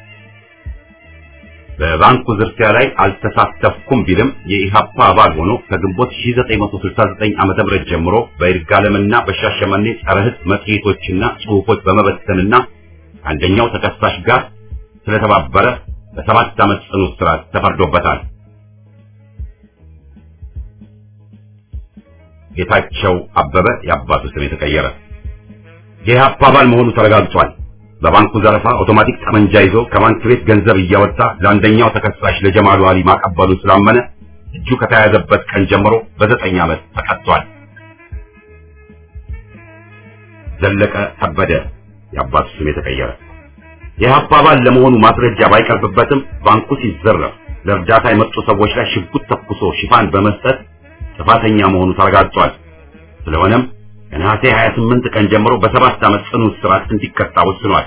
በባንኩ ዝርፊያ ላይ አልተሳተፍኩም ቢልም የኢሃፓ አባል ሆኖ ከግንቦት ሺህ ዘጠኝ መቶ ስልሳ ዘጠኝ ዓመተ ምህረት ጀምሮ በይርጋለምና በሻሸመኔ ጸረ ሕዝብ መጽሔቶችና ጽሑፎች በመበተንና አንደኛው ተከሳሽ ጋር ስለተባበረ በሰባት ዓመት ጽኑ እስራት ተፈርዶበታል። ጌታቸው አበበ የአባቱ ስም የተቀየረ የኢሃፓ አባል መሆኑ ተረጋግጧል። በባንኩ ዘረፋ አውቶማቲክ ጠመንጃ ይዞ ከባንክ ቤት ገንዘብ እያወጣ ለአንደኛው ተከሳሽ ለጀማሉ አሊ ማቀበሉ ስላመነ እጁ ከተያዘበት ቀን ጀምሮ በዘጠኝ ዓመት ተቀጥቷል። ዘለቀ ከበደ የአባቱ ስም የተቀየረ የኢሃፓ አባል ለመሆኑ ማስረጃ ባይቀርብበትም ባንኩ ሲዘረፍ ለእርዳታ የመጡ ሰዎች ላይ ሽጉጥ ተኩሶ ሽፋን በመስጠት ጥፋተኛ መሆኑ ተረጋግጧል። ስለሆነም ከነሐሴ ሀያ ስምንት ቀን ጀምሮ በሰባት ዓመት ጽኑ እስራት እንዲቀጣ ወስኗል።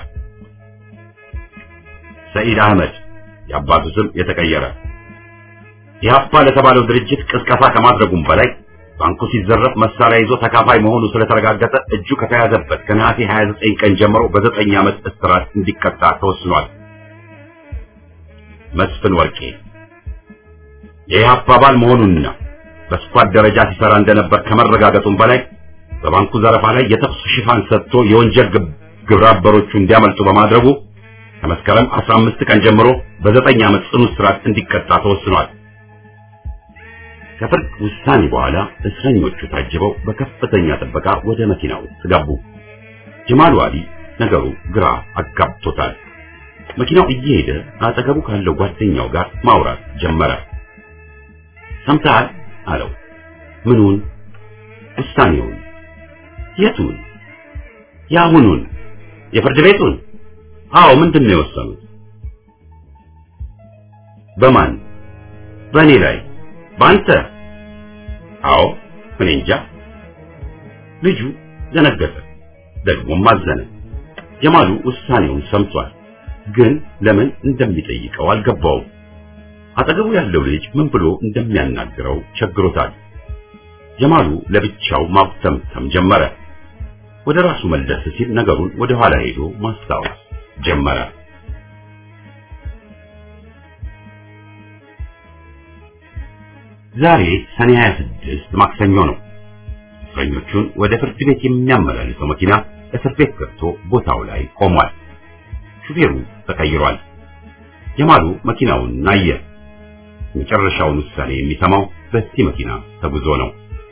ሰኢድ አህመድ የአባቱ ስም የተቀየረ ኢሃፓ ለተባለው ድርጅት ቅስቀሳ ከማድረጉም በላይ ባንኩ ሲዘረፍ መሳሪያ ይዞ ተካፋይ መሆኑ ስለተረጋገጠ እጁ ከተያዘበት ከነሐሴ ሀያ ዘጠኝ ቀን ጀምሮ በዘጠኝ ዓመት እስራት እንዲቀጣ ተወስኗል። መስፍን ወርቄ የኢሃፓ አባል መሆኑንና በስኳድ ደረጃ ሲሰራ እንደነበር ከመረጋገጡም በላይ በባንኩ ዘረፋ ላይ የተኩስ ሽፋን ሰጥቶ የወንጀል ግብረ አበሮቹ እንዲያመልጡ በማድረጉ ከመስከረም አስራ አምስት ቀን ጀምሮ በዘጠኝ ዓመት ጽኑ እስራት እንዲቀጣ ተወስኗል። ከፍርድ ውሳኔ በኋላ እስረኞቹ ታጅበው በከፍተኛ ጥበቃ ወደ መኪናው ውስጥ ገቡ። ጀማሉ አሊ ነገሩ ግራ አጋብቶታል። መኪናው እየሄደ አጠገቡ ካለው ጓደኛው ጋር ማውራት ጀመረ። ሰምተሃል አለው። ምኑን? ውሳኔውን። የቱን? ያሁኑን? የፍርድ ቤቱን? አዎ። ምንድን ነው የወሰኑት? በማን? በእኔ ላይ? በአንተ? አዎ። እኔ እንጃ። ልጁ ደነገጠ፣ ደግሞም አዘነ። ጀማሉ ውሳኔውን ሰምቷል፣ ግን ለምን እንደሚጠይቀው አልገባውም። አጠገቡ ያለው ልጅ ምን ብሎ እንደሚያናግረው ቸግሮታል። ጀማሉ ለብቻው ማብተምተም ጀመረ። ወደ ራሱ መለስ ሲል ነገሩን ወደ ኋላ ሄዶ ማስታወስ ጀመረ። ዛሬ ሰኔ ሀያ ስድስት ማክሰኞ ነው። እስረኞቹን ወደ ፍርድ ቤት የሚያመላልሰው መኪና እስር ቤት ገብቶ ቦታው ላይ ቆሟል። ሹፌሩ ተቀይሯል። ጀማሉ መኪናውን አየ። የመጨረሻውን ውሳኔ የሚሰማው በዚህ መኪና ተጉዞ ነው።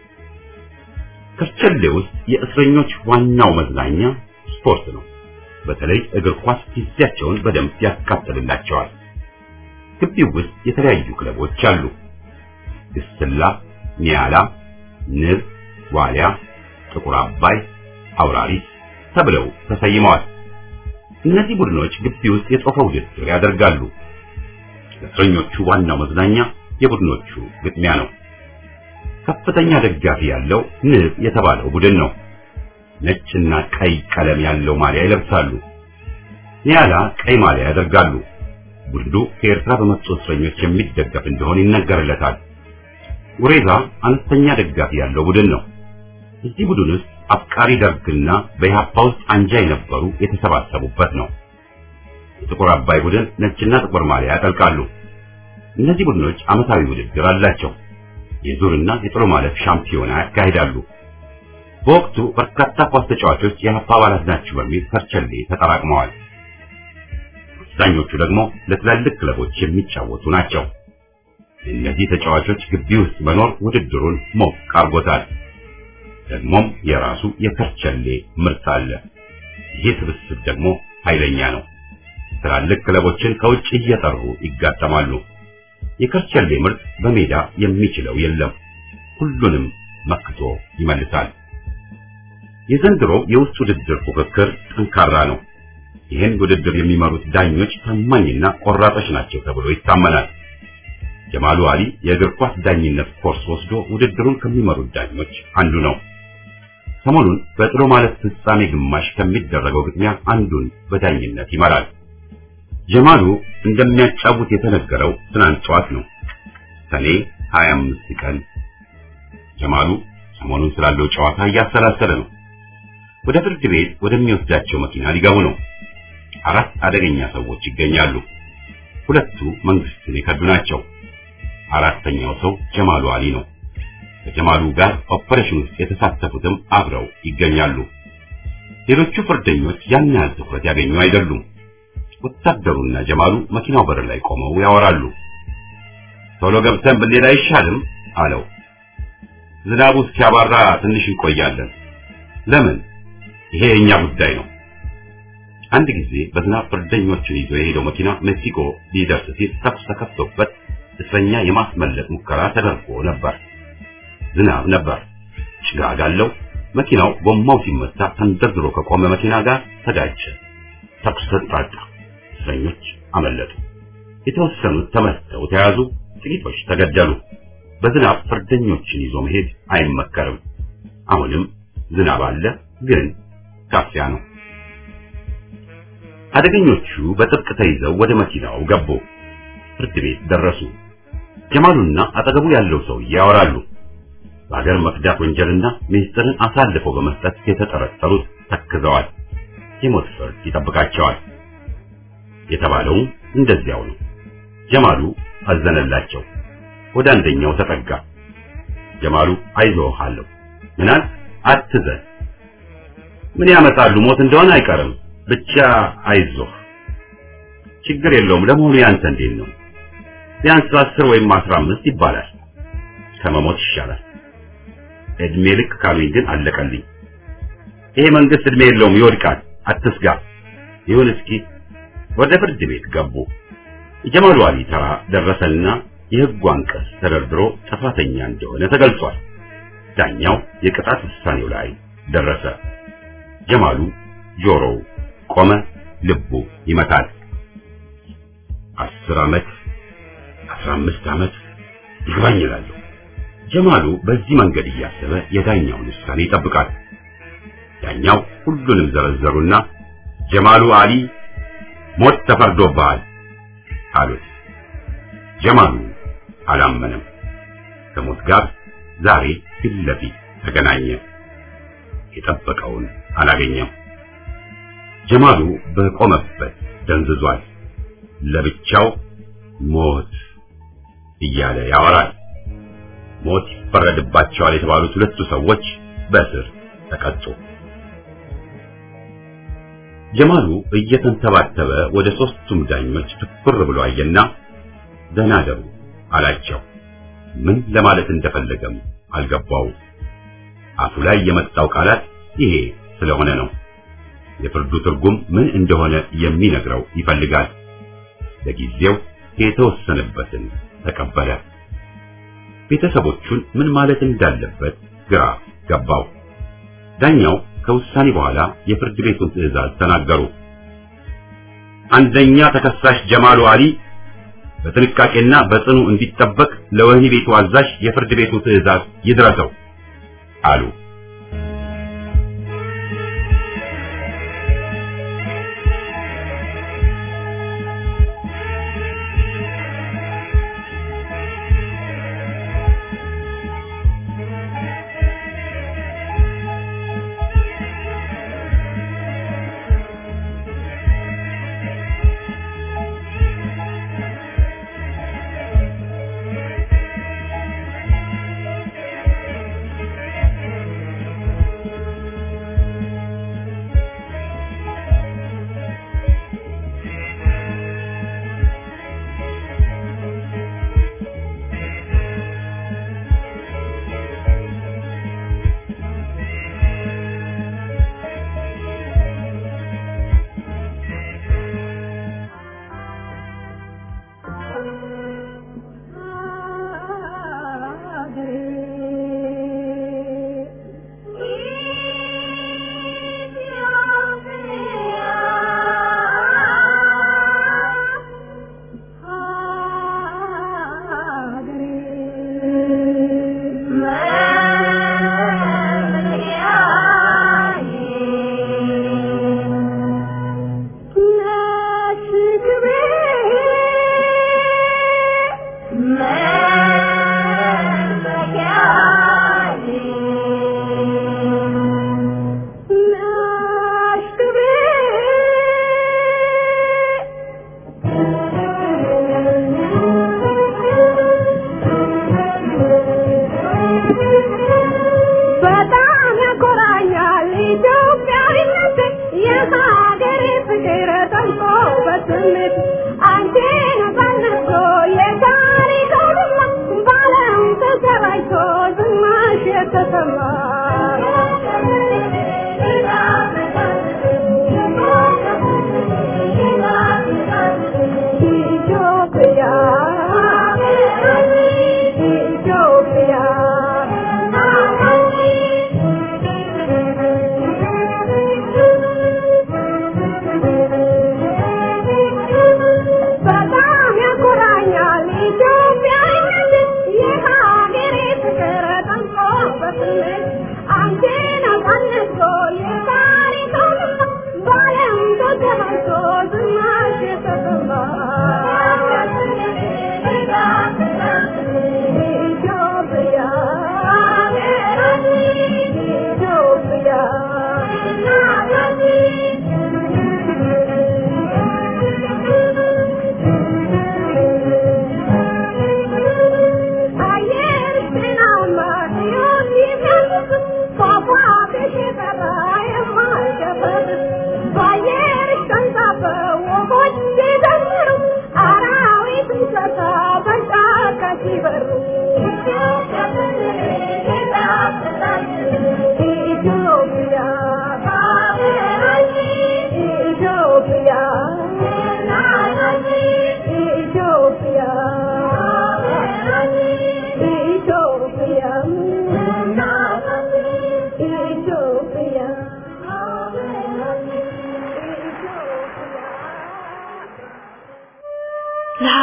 ከርቸሌ ውስጥ የእስረኞች ዋናው መዝናኛ ስፖርት ነው። በተለይ እግር ኳስ ጊዜያቸውን በደንብ ያካትልላቸዋል። ግቢው ውስጥ የተለያዩ ክለቦች አሉ። ግስላ፣ ኒያላ፣ ንብ፣ ዋሊያ፣ ጥቁር አባይ፣ አውራሪስ ተብለው ተሰይመዋል። እነዚህ ቡድኖች ግቢ ውስጥ የጾፈ ውድድር ያደርጋሉ። ለእስረኞቹ ዋናው መዝናኛ የቡድኖቹ ግጥሚያ ነው። ከፍተኛ ደጋፊ ያለው ንብ የተባለው ቡድን ነው። ነጭና ቀይ ቀለም ያለው ማሊያ ይለብሳሉ። ኒያላ ቀይ ማሊያ ያደርጋሉ። ቡድኑ ከኤርትራ በመጡ እስረኞች የሚደገፍ እንደሆነ ይነገርለታል። ጉሬዛ አነስተኛ ደጋፊ ያለው ቡድን ነው። እዚህ ቡድን ውስጥ አፍቃሪ ደርግና በኢሃፓ ውስጥ አንጃ የነበሩ የተሰባሰቡበት ነው። የጥቁር አባይ ቡድን ነጭና ጥቁር ማሊያ ያጠልቃሉ። እነዚህ ቡድኖች ዓመታዊ ውድድር አላቸው። የዙርና የጥሎ ማለፍ ሻምፒዮና ያካሂዳሉ። በወቅቱ በርካታ ኳስ ተጫዋቾች የኢሃፓ አባላት ናቸው በሚል ከርቸሌ ተጠራቅመዋል። አብዛኞቹ ደግሞ ለትላልቅ ክለቦች የሚጫወቱ ናቸው። እነዚህ ተጫዋቾች ግቢ ውስጥ መኖር ውድድሩን ሞቅ አርጎታል። ደግሞም የራሱ የከርቸሌ ምርት አለ። ይህ ስብስብ ደግሞ ኃይለኛ ነው። ትላልቅ ክለቦችን ከውጭ እየጠሩ ይጋጠማሉ። የከርቸሌ ምርት በሜዳ የሚችለው የለም። ሁሉንም መክቶ ይመልሳል። የዘንድሮ የውስጥ ውድድር ፉክክር ጠንካራ ነው። ይህን ውድድር የሚመሩት ዳኞች ታማኝና ቆራጦች ናቸው ተብሎ ይታመናል። ጀማሉ አሊ የእግር ኳስ ዳኝነት ኮርስ ወስዶ ውድድሩን ከሚመሩት ዳኞች አንዱ ነው። ሰሞኑን በጥሎ ማለፍ ፍጻሜ ግማሽ ከሚደረገው ግጥሚያ አንዱን በዳኝነት ይመራል። ጀማሉ እንደሚያጫውት የተነገረው ትናንት ጠዋት ነው፣ ሰኔ ሀያ አምስት ቀን። ጀማሉ ሰሞኑን ስላለው ጨዋታ እያሰላሰለ ነው። ወደ ፍርድ ቤት ወደሚወስዳቸው መኪና ሊገቡ ነው። አራት አደገኛ ሰዎች ይገኛሉ። ሁለቱ መንግስትን የከዱ ናቸው። አራተኛው ሰው ጀማሉ አሊ ነው። ከጀማሉ ጋር ኦፐሬሽን ውስጥ የተሳተፉትም አብረው ይገኛሉ። ሌሎቹ ፍርደኞች ያን ያህል ትኩረት ያገኙ አይደሉም። ወታደሩና ጀማሉ መኪናው በር ላይ ቆመው ያወራሉ። ቶሎ ገብተን ብንሄድ አይሻልም አለው። ዝናቡ እስኪያባራ ትንሽ እንቆያለን። ለምን? ይሄ የኛ ጉዳይ ነው። አንድ ጊዜ በዝናብ ፍርደኞችን ይዞ የሄደው መኪና ሜክሲኮ ሊደርስ ሲል ተኩስ ተከፍቶበት እስረኛ የማስመለጥ ሙከራ ተደርጎ ነበር። ዝናብ ነበር፣ ጭጋግ አለው። መኪናው ጎማው ሲመታ ተንደርድሮ ከቆመ መኪና ጋር ተጋጨ። ተኩስ ተጣጣ። እስረኞች አመለጡ። የተወሰኑት ተመተው ተያዙ፣ ጥቂቶች ተገደሉ። በዝናብ ፍርደኞችን ይዞ መሄድ አይመከርም። አሁንም ዝናብ አለ፣ ግን ካፊያ ነው። አደገኞቹ በጥብቅ ተይዘው ወደ መኪናው ገቡ። ፍርድ ቤት ደረሱ። ጀማሉና አጠገቡ ያለው ሰው ያወራሉ። በአገር መክዳት ወንጀልና ሚስጥርን አሳልፈው በመስጠት የተጠረጠሩት ተክዘዋል። የሞት ፍርድ ይጠብቃቸዋል። የተባለው እንደዚያው ነው። ጀማሉ አዘነላቸው። ወደ አንደኛው ተጠጋ። ጀማሉ አይዞህ አለው። ምናል አትዘን፣ ምን ያመጣሉ? ሞት እንደሆነ አይቀርም፣ ብቻ አይዞህ። ችግር የለውም። ለመሆኑ ያንተ እንዴት ነው? ቢያንስ አስር ወይም አስራ አምስት ይባላል። ከመሞት ይሻላል። እድሜ ልክ ካሉኝ ግን አለቀልኝ። ይሄ መንግስት እድሜ የለውም፣ ይወድቃል። አትስጋ። ይሁን እስኪ። ወደ ፍርድ ቤት ገቡ። ጀማሉ አሊ ተራ ደረሰና የህጉ አንቀጽ ተደርድሮ ጥፋተኛ እንደሆነ ተገልጿል። ዳኛው የቅጣት ውሳኔው ላይ ደረሰ። ጀማሉ ጆሮው ቆመ፣ ልቡ ይመታል። አስር ዓመት አስራ አምስት ዓመት ይግባኝ ይላሉ። ጀማሉ በዚህ መንገድ እያሰበ የዳኛውን ውሳኔ ይጠብቃል። ዳኛው ሁሉንም ዘረዘሩና ጀማሉ አሊ ሞት ተፈርዶብሃል አሉት። ጀማሉ አላመነም። ከሞት ጋር ዛሬ ፊት ለፊት ተገናኘ። የጠበቀውን አላገኘም። ጀማሉ በቆመበት ደንዝዟል። ለብቻው ሞት እያለ ያወራል። ሞት ይፈረድባቸዋል የተባሉት ሁለቱ ሰዎች በእስር ተቀጡ። ጀማሉ እየተንተባተበ ወደ ሶስቱም ዳኞች ትኩር ብሎ አየና ደህና ደሩ አላቸው። ምን ለማለት እንደፈለገም አልገባው። አፉ ላይ የመጣው ቃላት ይሄ ስለሆነ ነው። የፍርዱ ትርጉም ምን እንደሆነ የሚነግረው ይፈልጋል። ለጊዜው የተወሰነበትን ተቀበለ። ቤተሰቦቹን ምን ማለት እንዳለበት ግራ ገባው። ዳኛው ከውሳኔ በኋላ የፍርድ ቤቱን ትዕዛዝ ተናገሩ። አንደኛ ተከሳሽ ጀማሉ አሊ በጥንቃቄና በጽኑ እንዲጠበቅ ለወህኒ ቤቱ አዛዥ የፍርድ ቤቱ ትዕዛዝ ይድረሰው አሉ።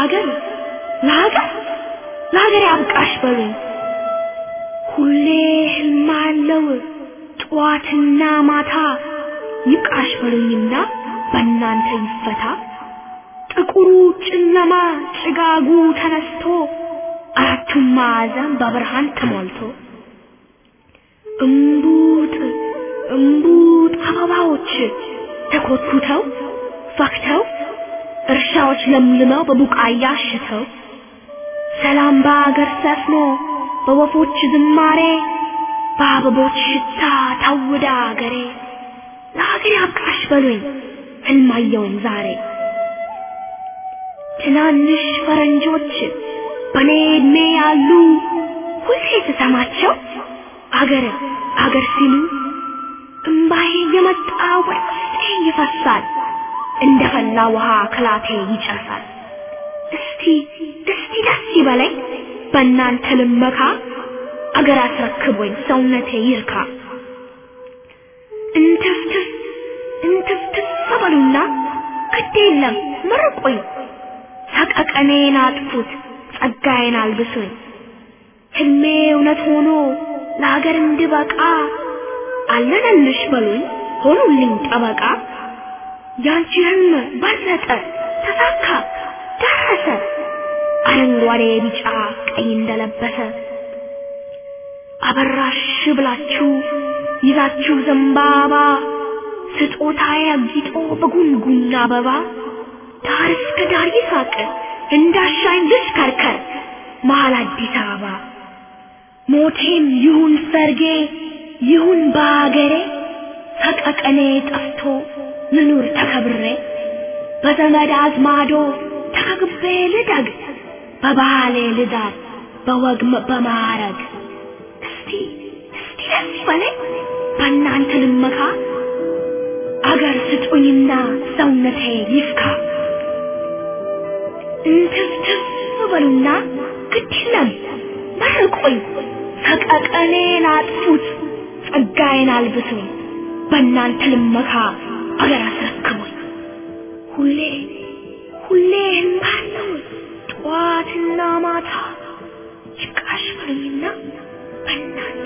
ለሀገር ለሀገር ለሀገር ያብቃሽ በሉኝ ሁሌ ህልም አለው ጧትና ማታ ይብቃሽ በሉኝና በእናንተ ይፈታ ጥቁሩ ጨለማ ጭጋጉ ተነስቶ አራቱም ማዕዘን በብርሃን ተሞልቶ እምቡጥ እምቡጥ አበባዎች ተኮትኩተው ፈክተው እርሻዎች ለምልመው በቡቃያ አሽተው ሰላም በአገር ሰፍኖ በወፎች ዝማሬ በአበቦች ሽታ ታውዳ አገሬ ለሀገር ያብቃሽ በሉኝ ህልማየውን ዛሬ ትናንሽ ፈረንጆች በኔ እድሜ ያሉ ሁሌ ተሰማቸው አገር አገር ሲሉ እምባዬ የመጣ ወጥቼ ይፈሳል እንደፈላ ውሃ ክላቴ ይጨሳል እስቲ እስቲ ደስ ይበለኝ በእናንተ ልመካ አገር አስረክቦኝ ሰውነቴ ይርካ እንትፍትፍ እንትፍትፍ በሉና ግድ የለም መርቁኝ ሰቀቀኔን አጥፉት ጸጋዬን አልብሱኝ ህልሜ እውነት ሆኖ ለሀገር እንድበቃ አለነልሽ በሉኝ ሆኑልኝ ጠበቃ ያንቺ ህልም በለጠ ተሳካ ደረሰ አረንጓዴ ቢጫ ቀይ እንደለበሰ አበራሽ ብላችሁ ይዛችሁ ዘንባባ ስጦታዬ አጊጦ በጉንጉን አበባ ዳር እስከ ዳር ይሳቅ እንዳሻኝ ልሽከርከር መሀል አዲስ አበባ ሞቴም ይሁን ሰርጌ ይሁን ባገሬ ሰቀቀኔ ጠፍቶ ልኑር ተከብሬ በዘመድ አዝማዶ ተከግቤ ልደግ በባህሌ ልዳር በወግ በማዕረግ እስቲ እስቲ ደስ ይበለኝ በእናንተ ልመካ አገር ስጡኝና ሰውነቴ ይፍካ እንትፍትፍ በሉና ግድ የለም መርቁኝ ሰቀቀኔን አጥፉት ጸጋዬን አልብሱኝ በእናንተ ልመካ አገር አስረክቡኝ ሁሌ ሁሌ ህልማለው ጧትና ማታ ይብቃሽ በሉኝና በእናንተ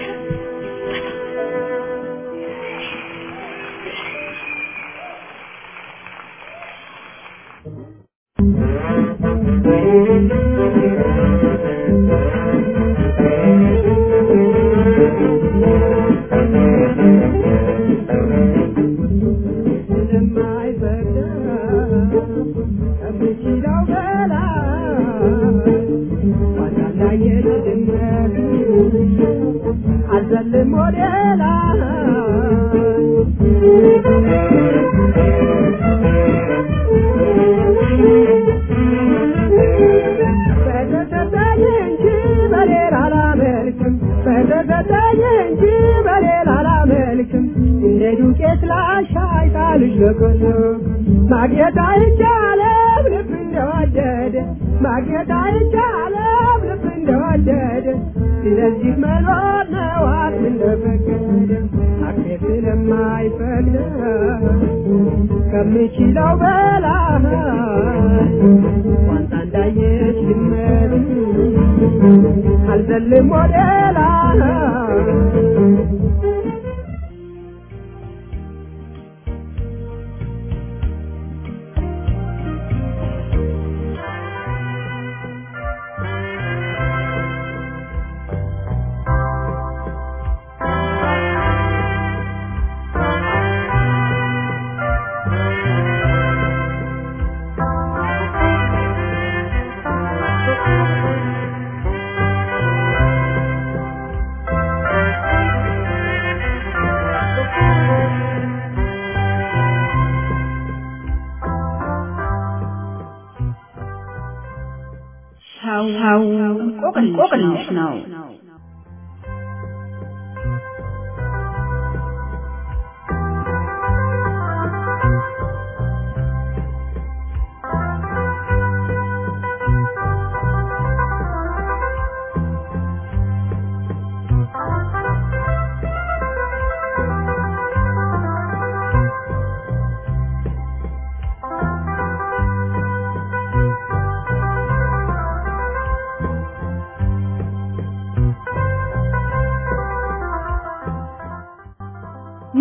ማግኘት አይቻለም ልብ እንደወደደ ማግኘት አይቻለም ልብ እንደወደደ ስለዚህ መኖር ነው አቅም እንደፈቀደ አቅሜ ስለማይፈቅድ ከምችለው በላይ ዋንታ እንዳየች ልመድ አልዘልም ወደ ላይ ሰው እንቆቅልሽ ነው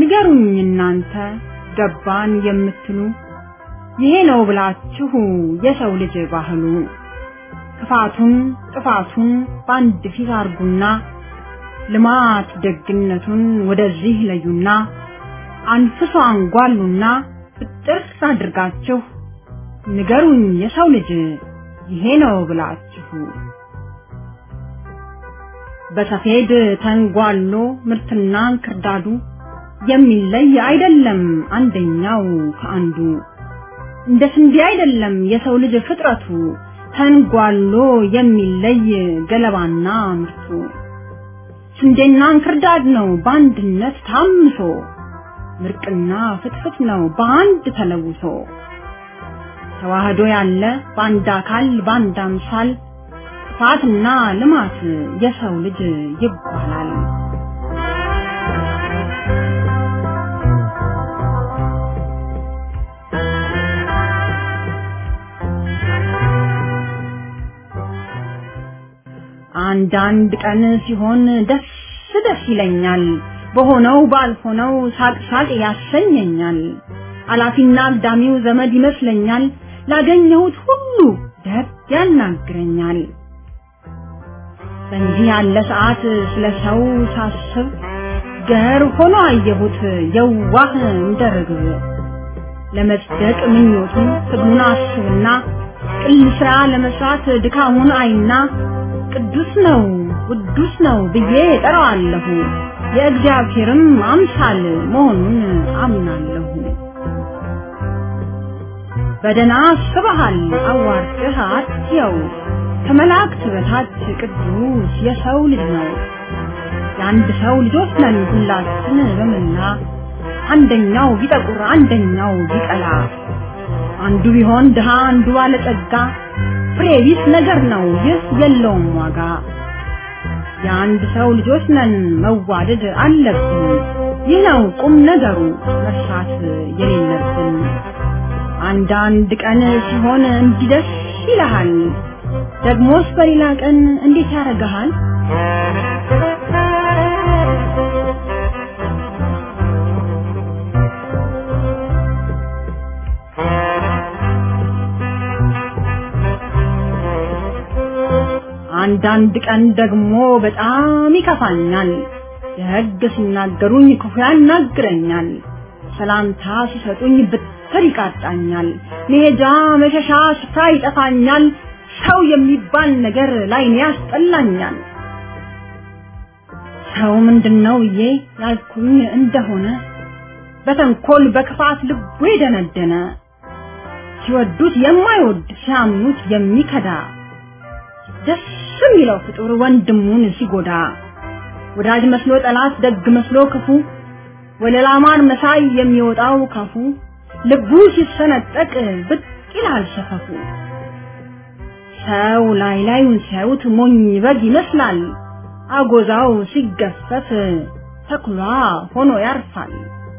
ንገሩኝ እናንተ ገባን የምትሉ ይሄ ነው ብላችሁ የሰው ልጅ ባህሉ ክፋቱን ጥፋቱን ባንድ ፊት አርጉና ልማት ደግነቱን ወደዚህ ለዩና አንፍሶ አንጓሉና ጥርስ አድርጋችሁ ንገሩኝ የሰው ልጅ ይሄ ነው ብላችሁ በሰፌድ ተንጓሎ ምርትና እንክርዳዱ የሚለይ አይደለም አንደኛው ከአንዱ እንደ ስንዴ አይደለም የሰው ልጅ ፍጥረቱ ተንጓሎ የሚለይ ገለባና ምርቱ ስንዴና እንክርዳድ ነው በአንድነት ታምሶ ምርቅና ፍትፍት ነው በአንድ ተለውሶ ተዋህዶ ያለ በአንድ አካል በአንድ አምሳል ጥፋትና ልማት የሰው ልጅ ይባላል አንዳንድ ቀን ሲሆን ደስ ደስ ይለኛል በሆነው ባልሆነው ሳቅ ሳቅ ያሰኘኛል አላፊና አግዳሚው ዘመድ ይመስለኛል ላገኘሁት ሁሉ ደግ ያናግረኛል በእንዲህ ያለ ሰዓት ስለሰው ሳስብ ገር ሆኖ አየሁት የዋህ እንደርግብ ለመጽደቅ ምኞቱን ትግሉን አስብና ቅል ስራ ለመስራት ድካሙን አይና ቅዱስ ነው ቅዱስ ነው ብዬ እጠራዋለሁ የእግዚአብሔርም አምሳል መሆኑን አምናለሁ በደና አስበሃል አዋርድህ አትየው ከመላእክት በታች ቅዱስ የሰው ልጅ ነው የአንድ ሰው ልጆች ነን ሁላችን በመላ አንደኛው ቢጠቁር አንደኛው ቢቀላ አንዱ ቢሆን ድሃ አንዱ ባለጸጋ ፍሬ ቢስ ነገር ነው ይህ የለውም ዋጋ የአንድ ሰው ልጆች ነን መዋደድ አለብን ይህ ነው ቁም ነገሩ መርሳት የሌለብን አንዳንድ ቀን ሲሆን እንዲደስ ይልሃል ደግሞስ በሌላ ቀን እንዴት ያረጋሃል አንዳንድ ቀን ደግሞ በጣም ይከፋኛል ደግ ሲናገሩኝ ክፉ ያናግረኛል ሰላምታ ሲሰጡኝ ብትር ይቃጣኛል መሄጃ መሸሻ ስፍራ ይጠፋኛል ሰው የሚባል ነገር ላይኔ ያስጠላኛል ሰው ምንድነው ይሄ ያልኩኝ እንደሆነ በተንኮል በክፋት ልቡ የደነደነ ሲወዱት የማይወድ ሲያምኑት የሚከዳ ደስ የሚለው ፍጡር ወንድሙን ሲጎዳ ወዳጅ መስሎ ጠላት ደግ መስሎ ክፉ ወለላማን መሳይ የሚወጣው ካፉ ልቡ ሲሰነጠቅ ብቅ ይላል ሰፈፉ ሰው ላይ ላዩን ሲያዩት ሞኝ በግ ይመስላል አጎዛው ሲገፈፍ ተኩላ ሆኖ ያርፋል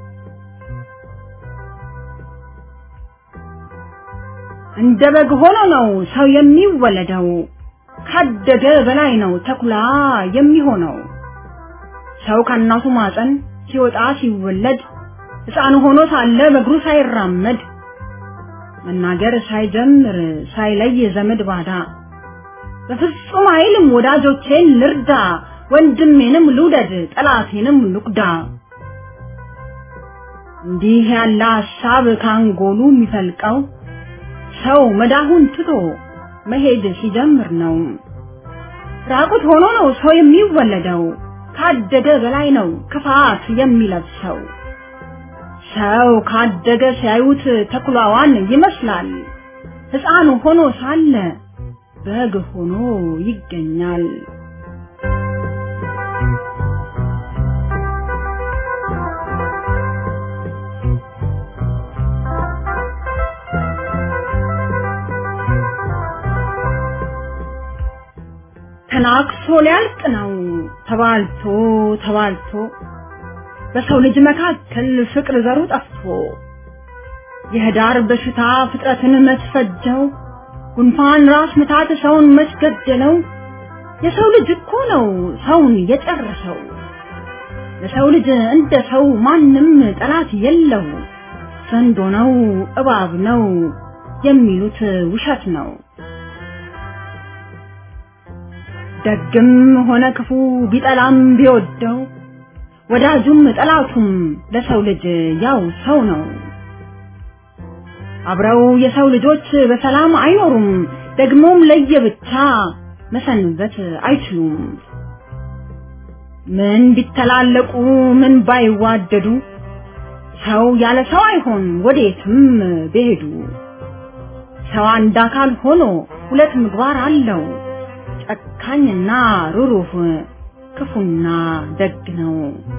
እንደ በግ ሆኖ ነው ሰው የሚወለደው ካደገ በላይ ነው ተኩላ የሚሆነው ሰው ከናቱ ማፀን ሲወጣ ሲወለድ ሕፃን ሆኖ ሳለ በእግሩ ሳይራመድ መናገር ሳይጀምር ሳይለይ ዘመድ ባዳ በፍጹም አይልም ወዳጆቼን ልርዳ ወንድሜንም ልውደድ ጠላቴንም ልቁዳ እንዲህ ያለ ሐሳብ ካንጎሉ የሚፈልቀው ሰው መዳሁን ትቶ መሄድ ሲጀምር ነው ራቁት ሆኖ ነው ሰው የሚወለደው ካደገ በላይ ነው ክፋት የሚለብሰው ሰው ካደገ ሲያዩት ተኩላዋን ይመስላል ሕፃን ሆኖ ሳለ በግ ሆኖ ይገኛል ተናክሶ ሊያልቅ ነው ተባልቶ ተባልቶ በሰው ልጅ መካከል ፍቅር ዘሩ ጠፍቶ የህዳር በሽታ ፍጥረትን መስፈጀው ጉንፋን ራስ ምታት ሰውን መስገደለው የሰው ልጅ እኮ ነው ሰውን የጨረሰው ለሰው ልጅ እንደ ሰው ማንም ጠላት የለው ዘንዶ ነው እባብ ነው የሚሉት ውሸት ነው ደግም ሆነ ክፉ ቢጠላም ቢወደው ወዳጁም ጠላቱም ለሰው ልጅ ያው ሰው ነው አብረው የሰው ልጆች በሰላም አይኖሩም ደግሞም ለየብቻ መሰንበት አይችሉም ምን ቢተላለቁ ምን ባይዋደዱ ሰው ያለ ሰው አይሆን ወዴትም ቢሄዱ ሰው አንድ አካል ሆኖ ሁለት ምግባር አለው ጨካኝና ሩሩህ ክፉና ደግ ነው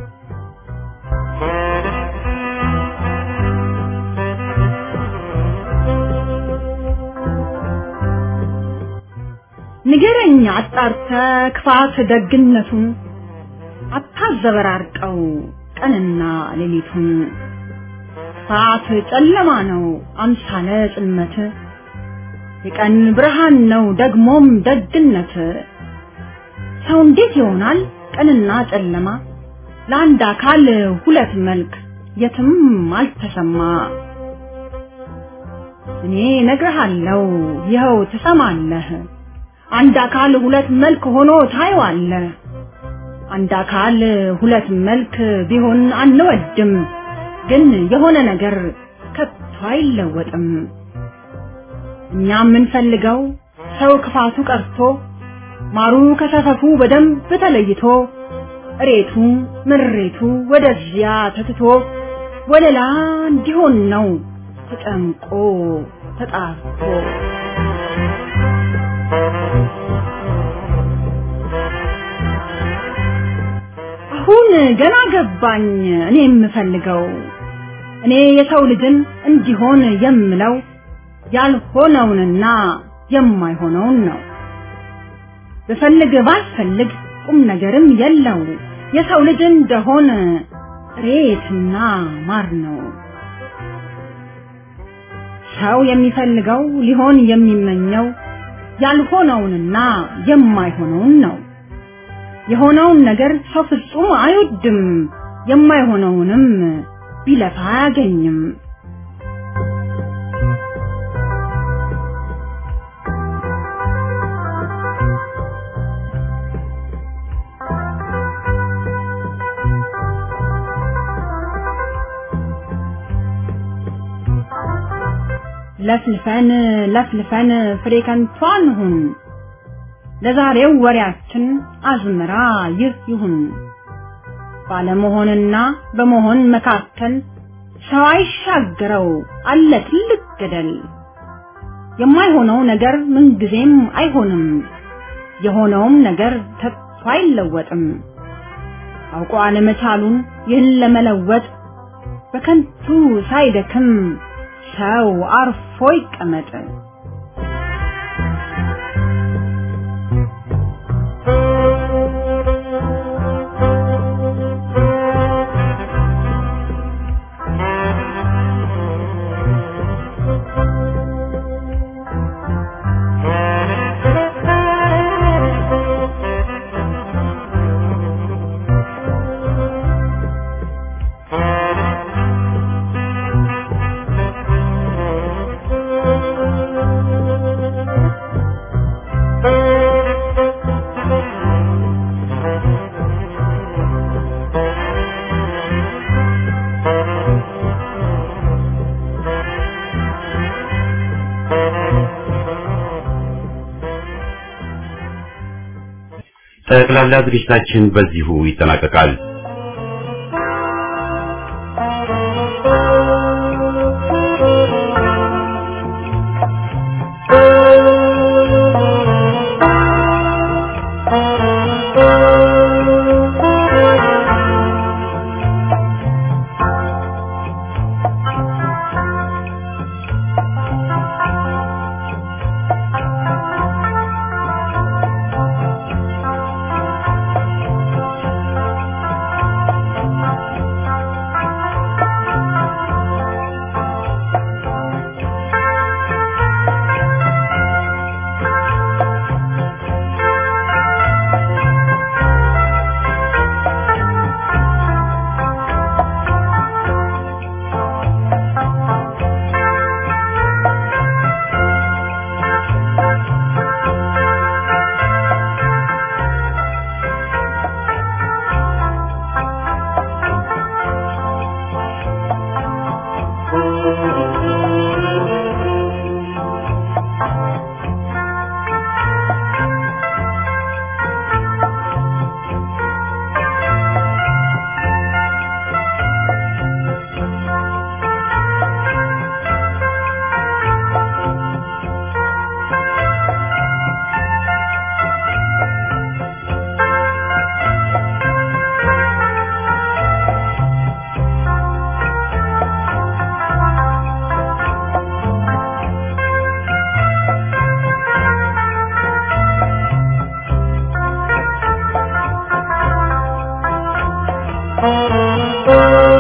ንገረኝ አጣርተ ክፋት ደግነቱን አታዘበራርቀው ቀንና ሌሊቱን ሰዓት ጨለማ ነው አምሳለ ጽልመት የቀን ብርሃን ነው ደግሞም ደግነት ሰው እንዴት ይሆናል ቀንና ጨለማ ለአንድ አካል ሁለት መልክ የትም አልተሰማ እኔ ነግርሃለሁ ይኸው ትሰማለህ አንድ አካል ሁለት መልክ ሆኖ ታይዋለህ አንድ አካል ሁለት መልክ ቢሆን አንወድም ግን የሆነ ነገር ከቶ አይለወጥም እኛ የምንፈልገው ሰው ክፋቱ ቀርቶ ማሩ ከሰፈፉ በደንብ ተለይቶ እሬቱ ምሬቱ ወደዚያ ተትቶ ወለላ እንዲሆን ነው ተጨንቆ ተጣርቶ አሁን ገና ገባኝ እኔ የምፈልገው እኔ የሰው ልጅን እንዲሆን የምለው ያልሆነውንና የማይሆነውን ነው በፈልግ ባልፈልግ ቁም ነገርም የለው የሰው ልጅ እንደሆነ ሬትና ማር ነው ሰው የሚፈልገው ሊሆን የሚመኘው ያልሆነውንና የማይሆነውን ነው የሆነውን ነገር ሰው ፍጹም አይወድም የማይሆነውንም ቢለፋ አያገኝም ለፍልፈን ለፍልፈን ፍሬ ከንቷን ሁን ለዛሬው ወሬያችን አዝመራ ይህ ይሁን ባለመሆንና በመሆን መካከል ሰው አይሻገረው አለ ትልቅ ገደል የማይሆነው ነገር ምንጊዜም አይሆንም የሆነውም ነገር ተስፋ አይለወጥም አውቆ አለመቻሉን ይህን ለመለወጥ በከንቱ ሳይደክም ሰው አርፎ ይቀመጥ ጠቅላላ ዝግጅታችን በዚሁ ይጠናቀቃል። Thank you.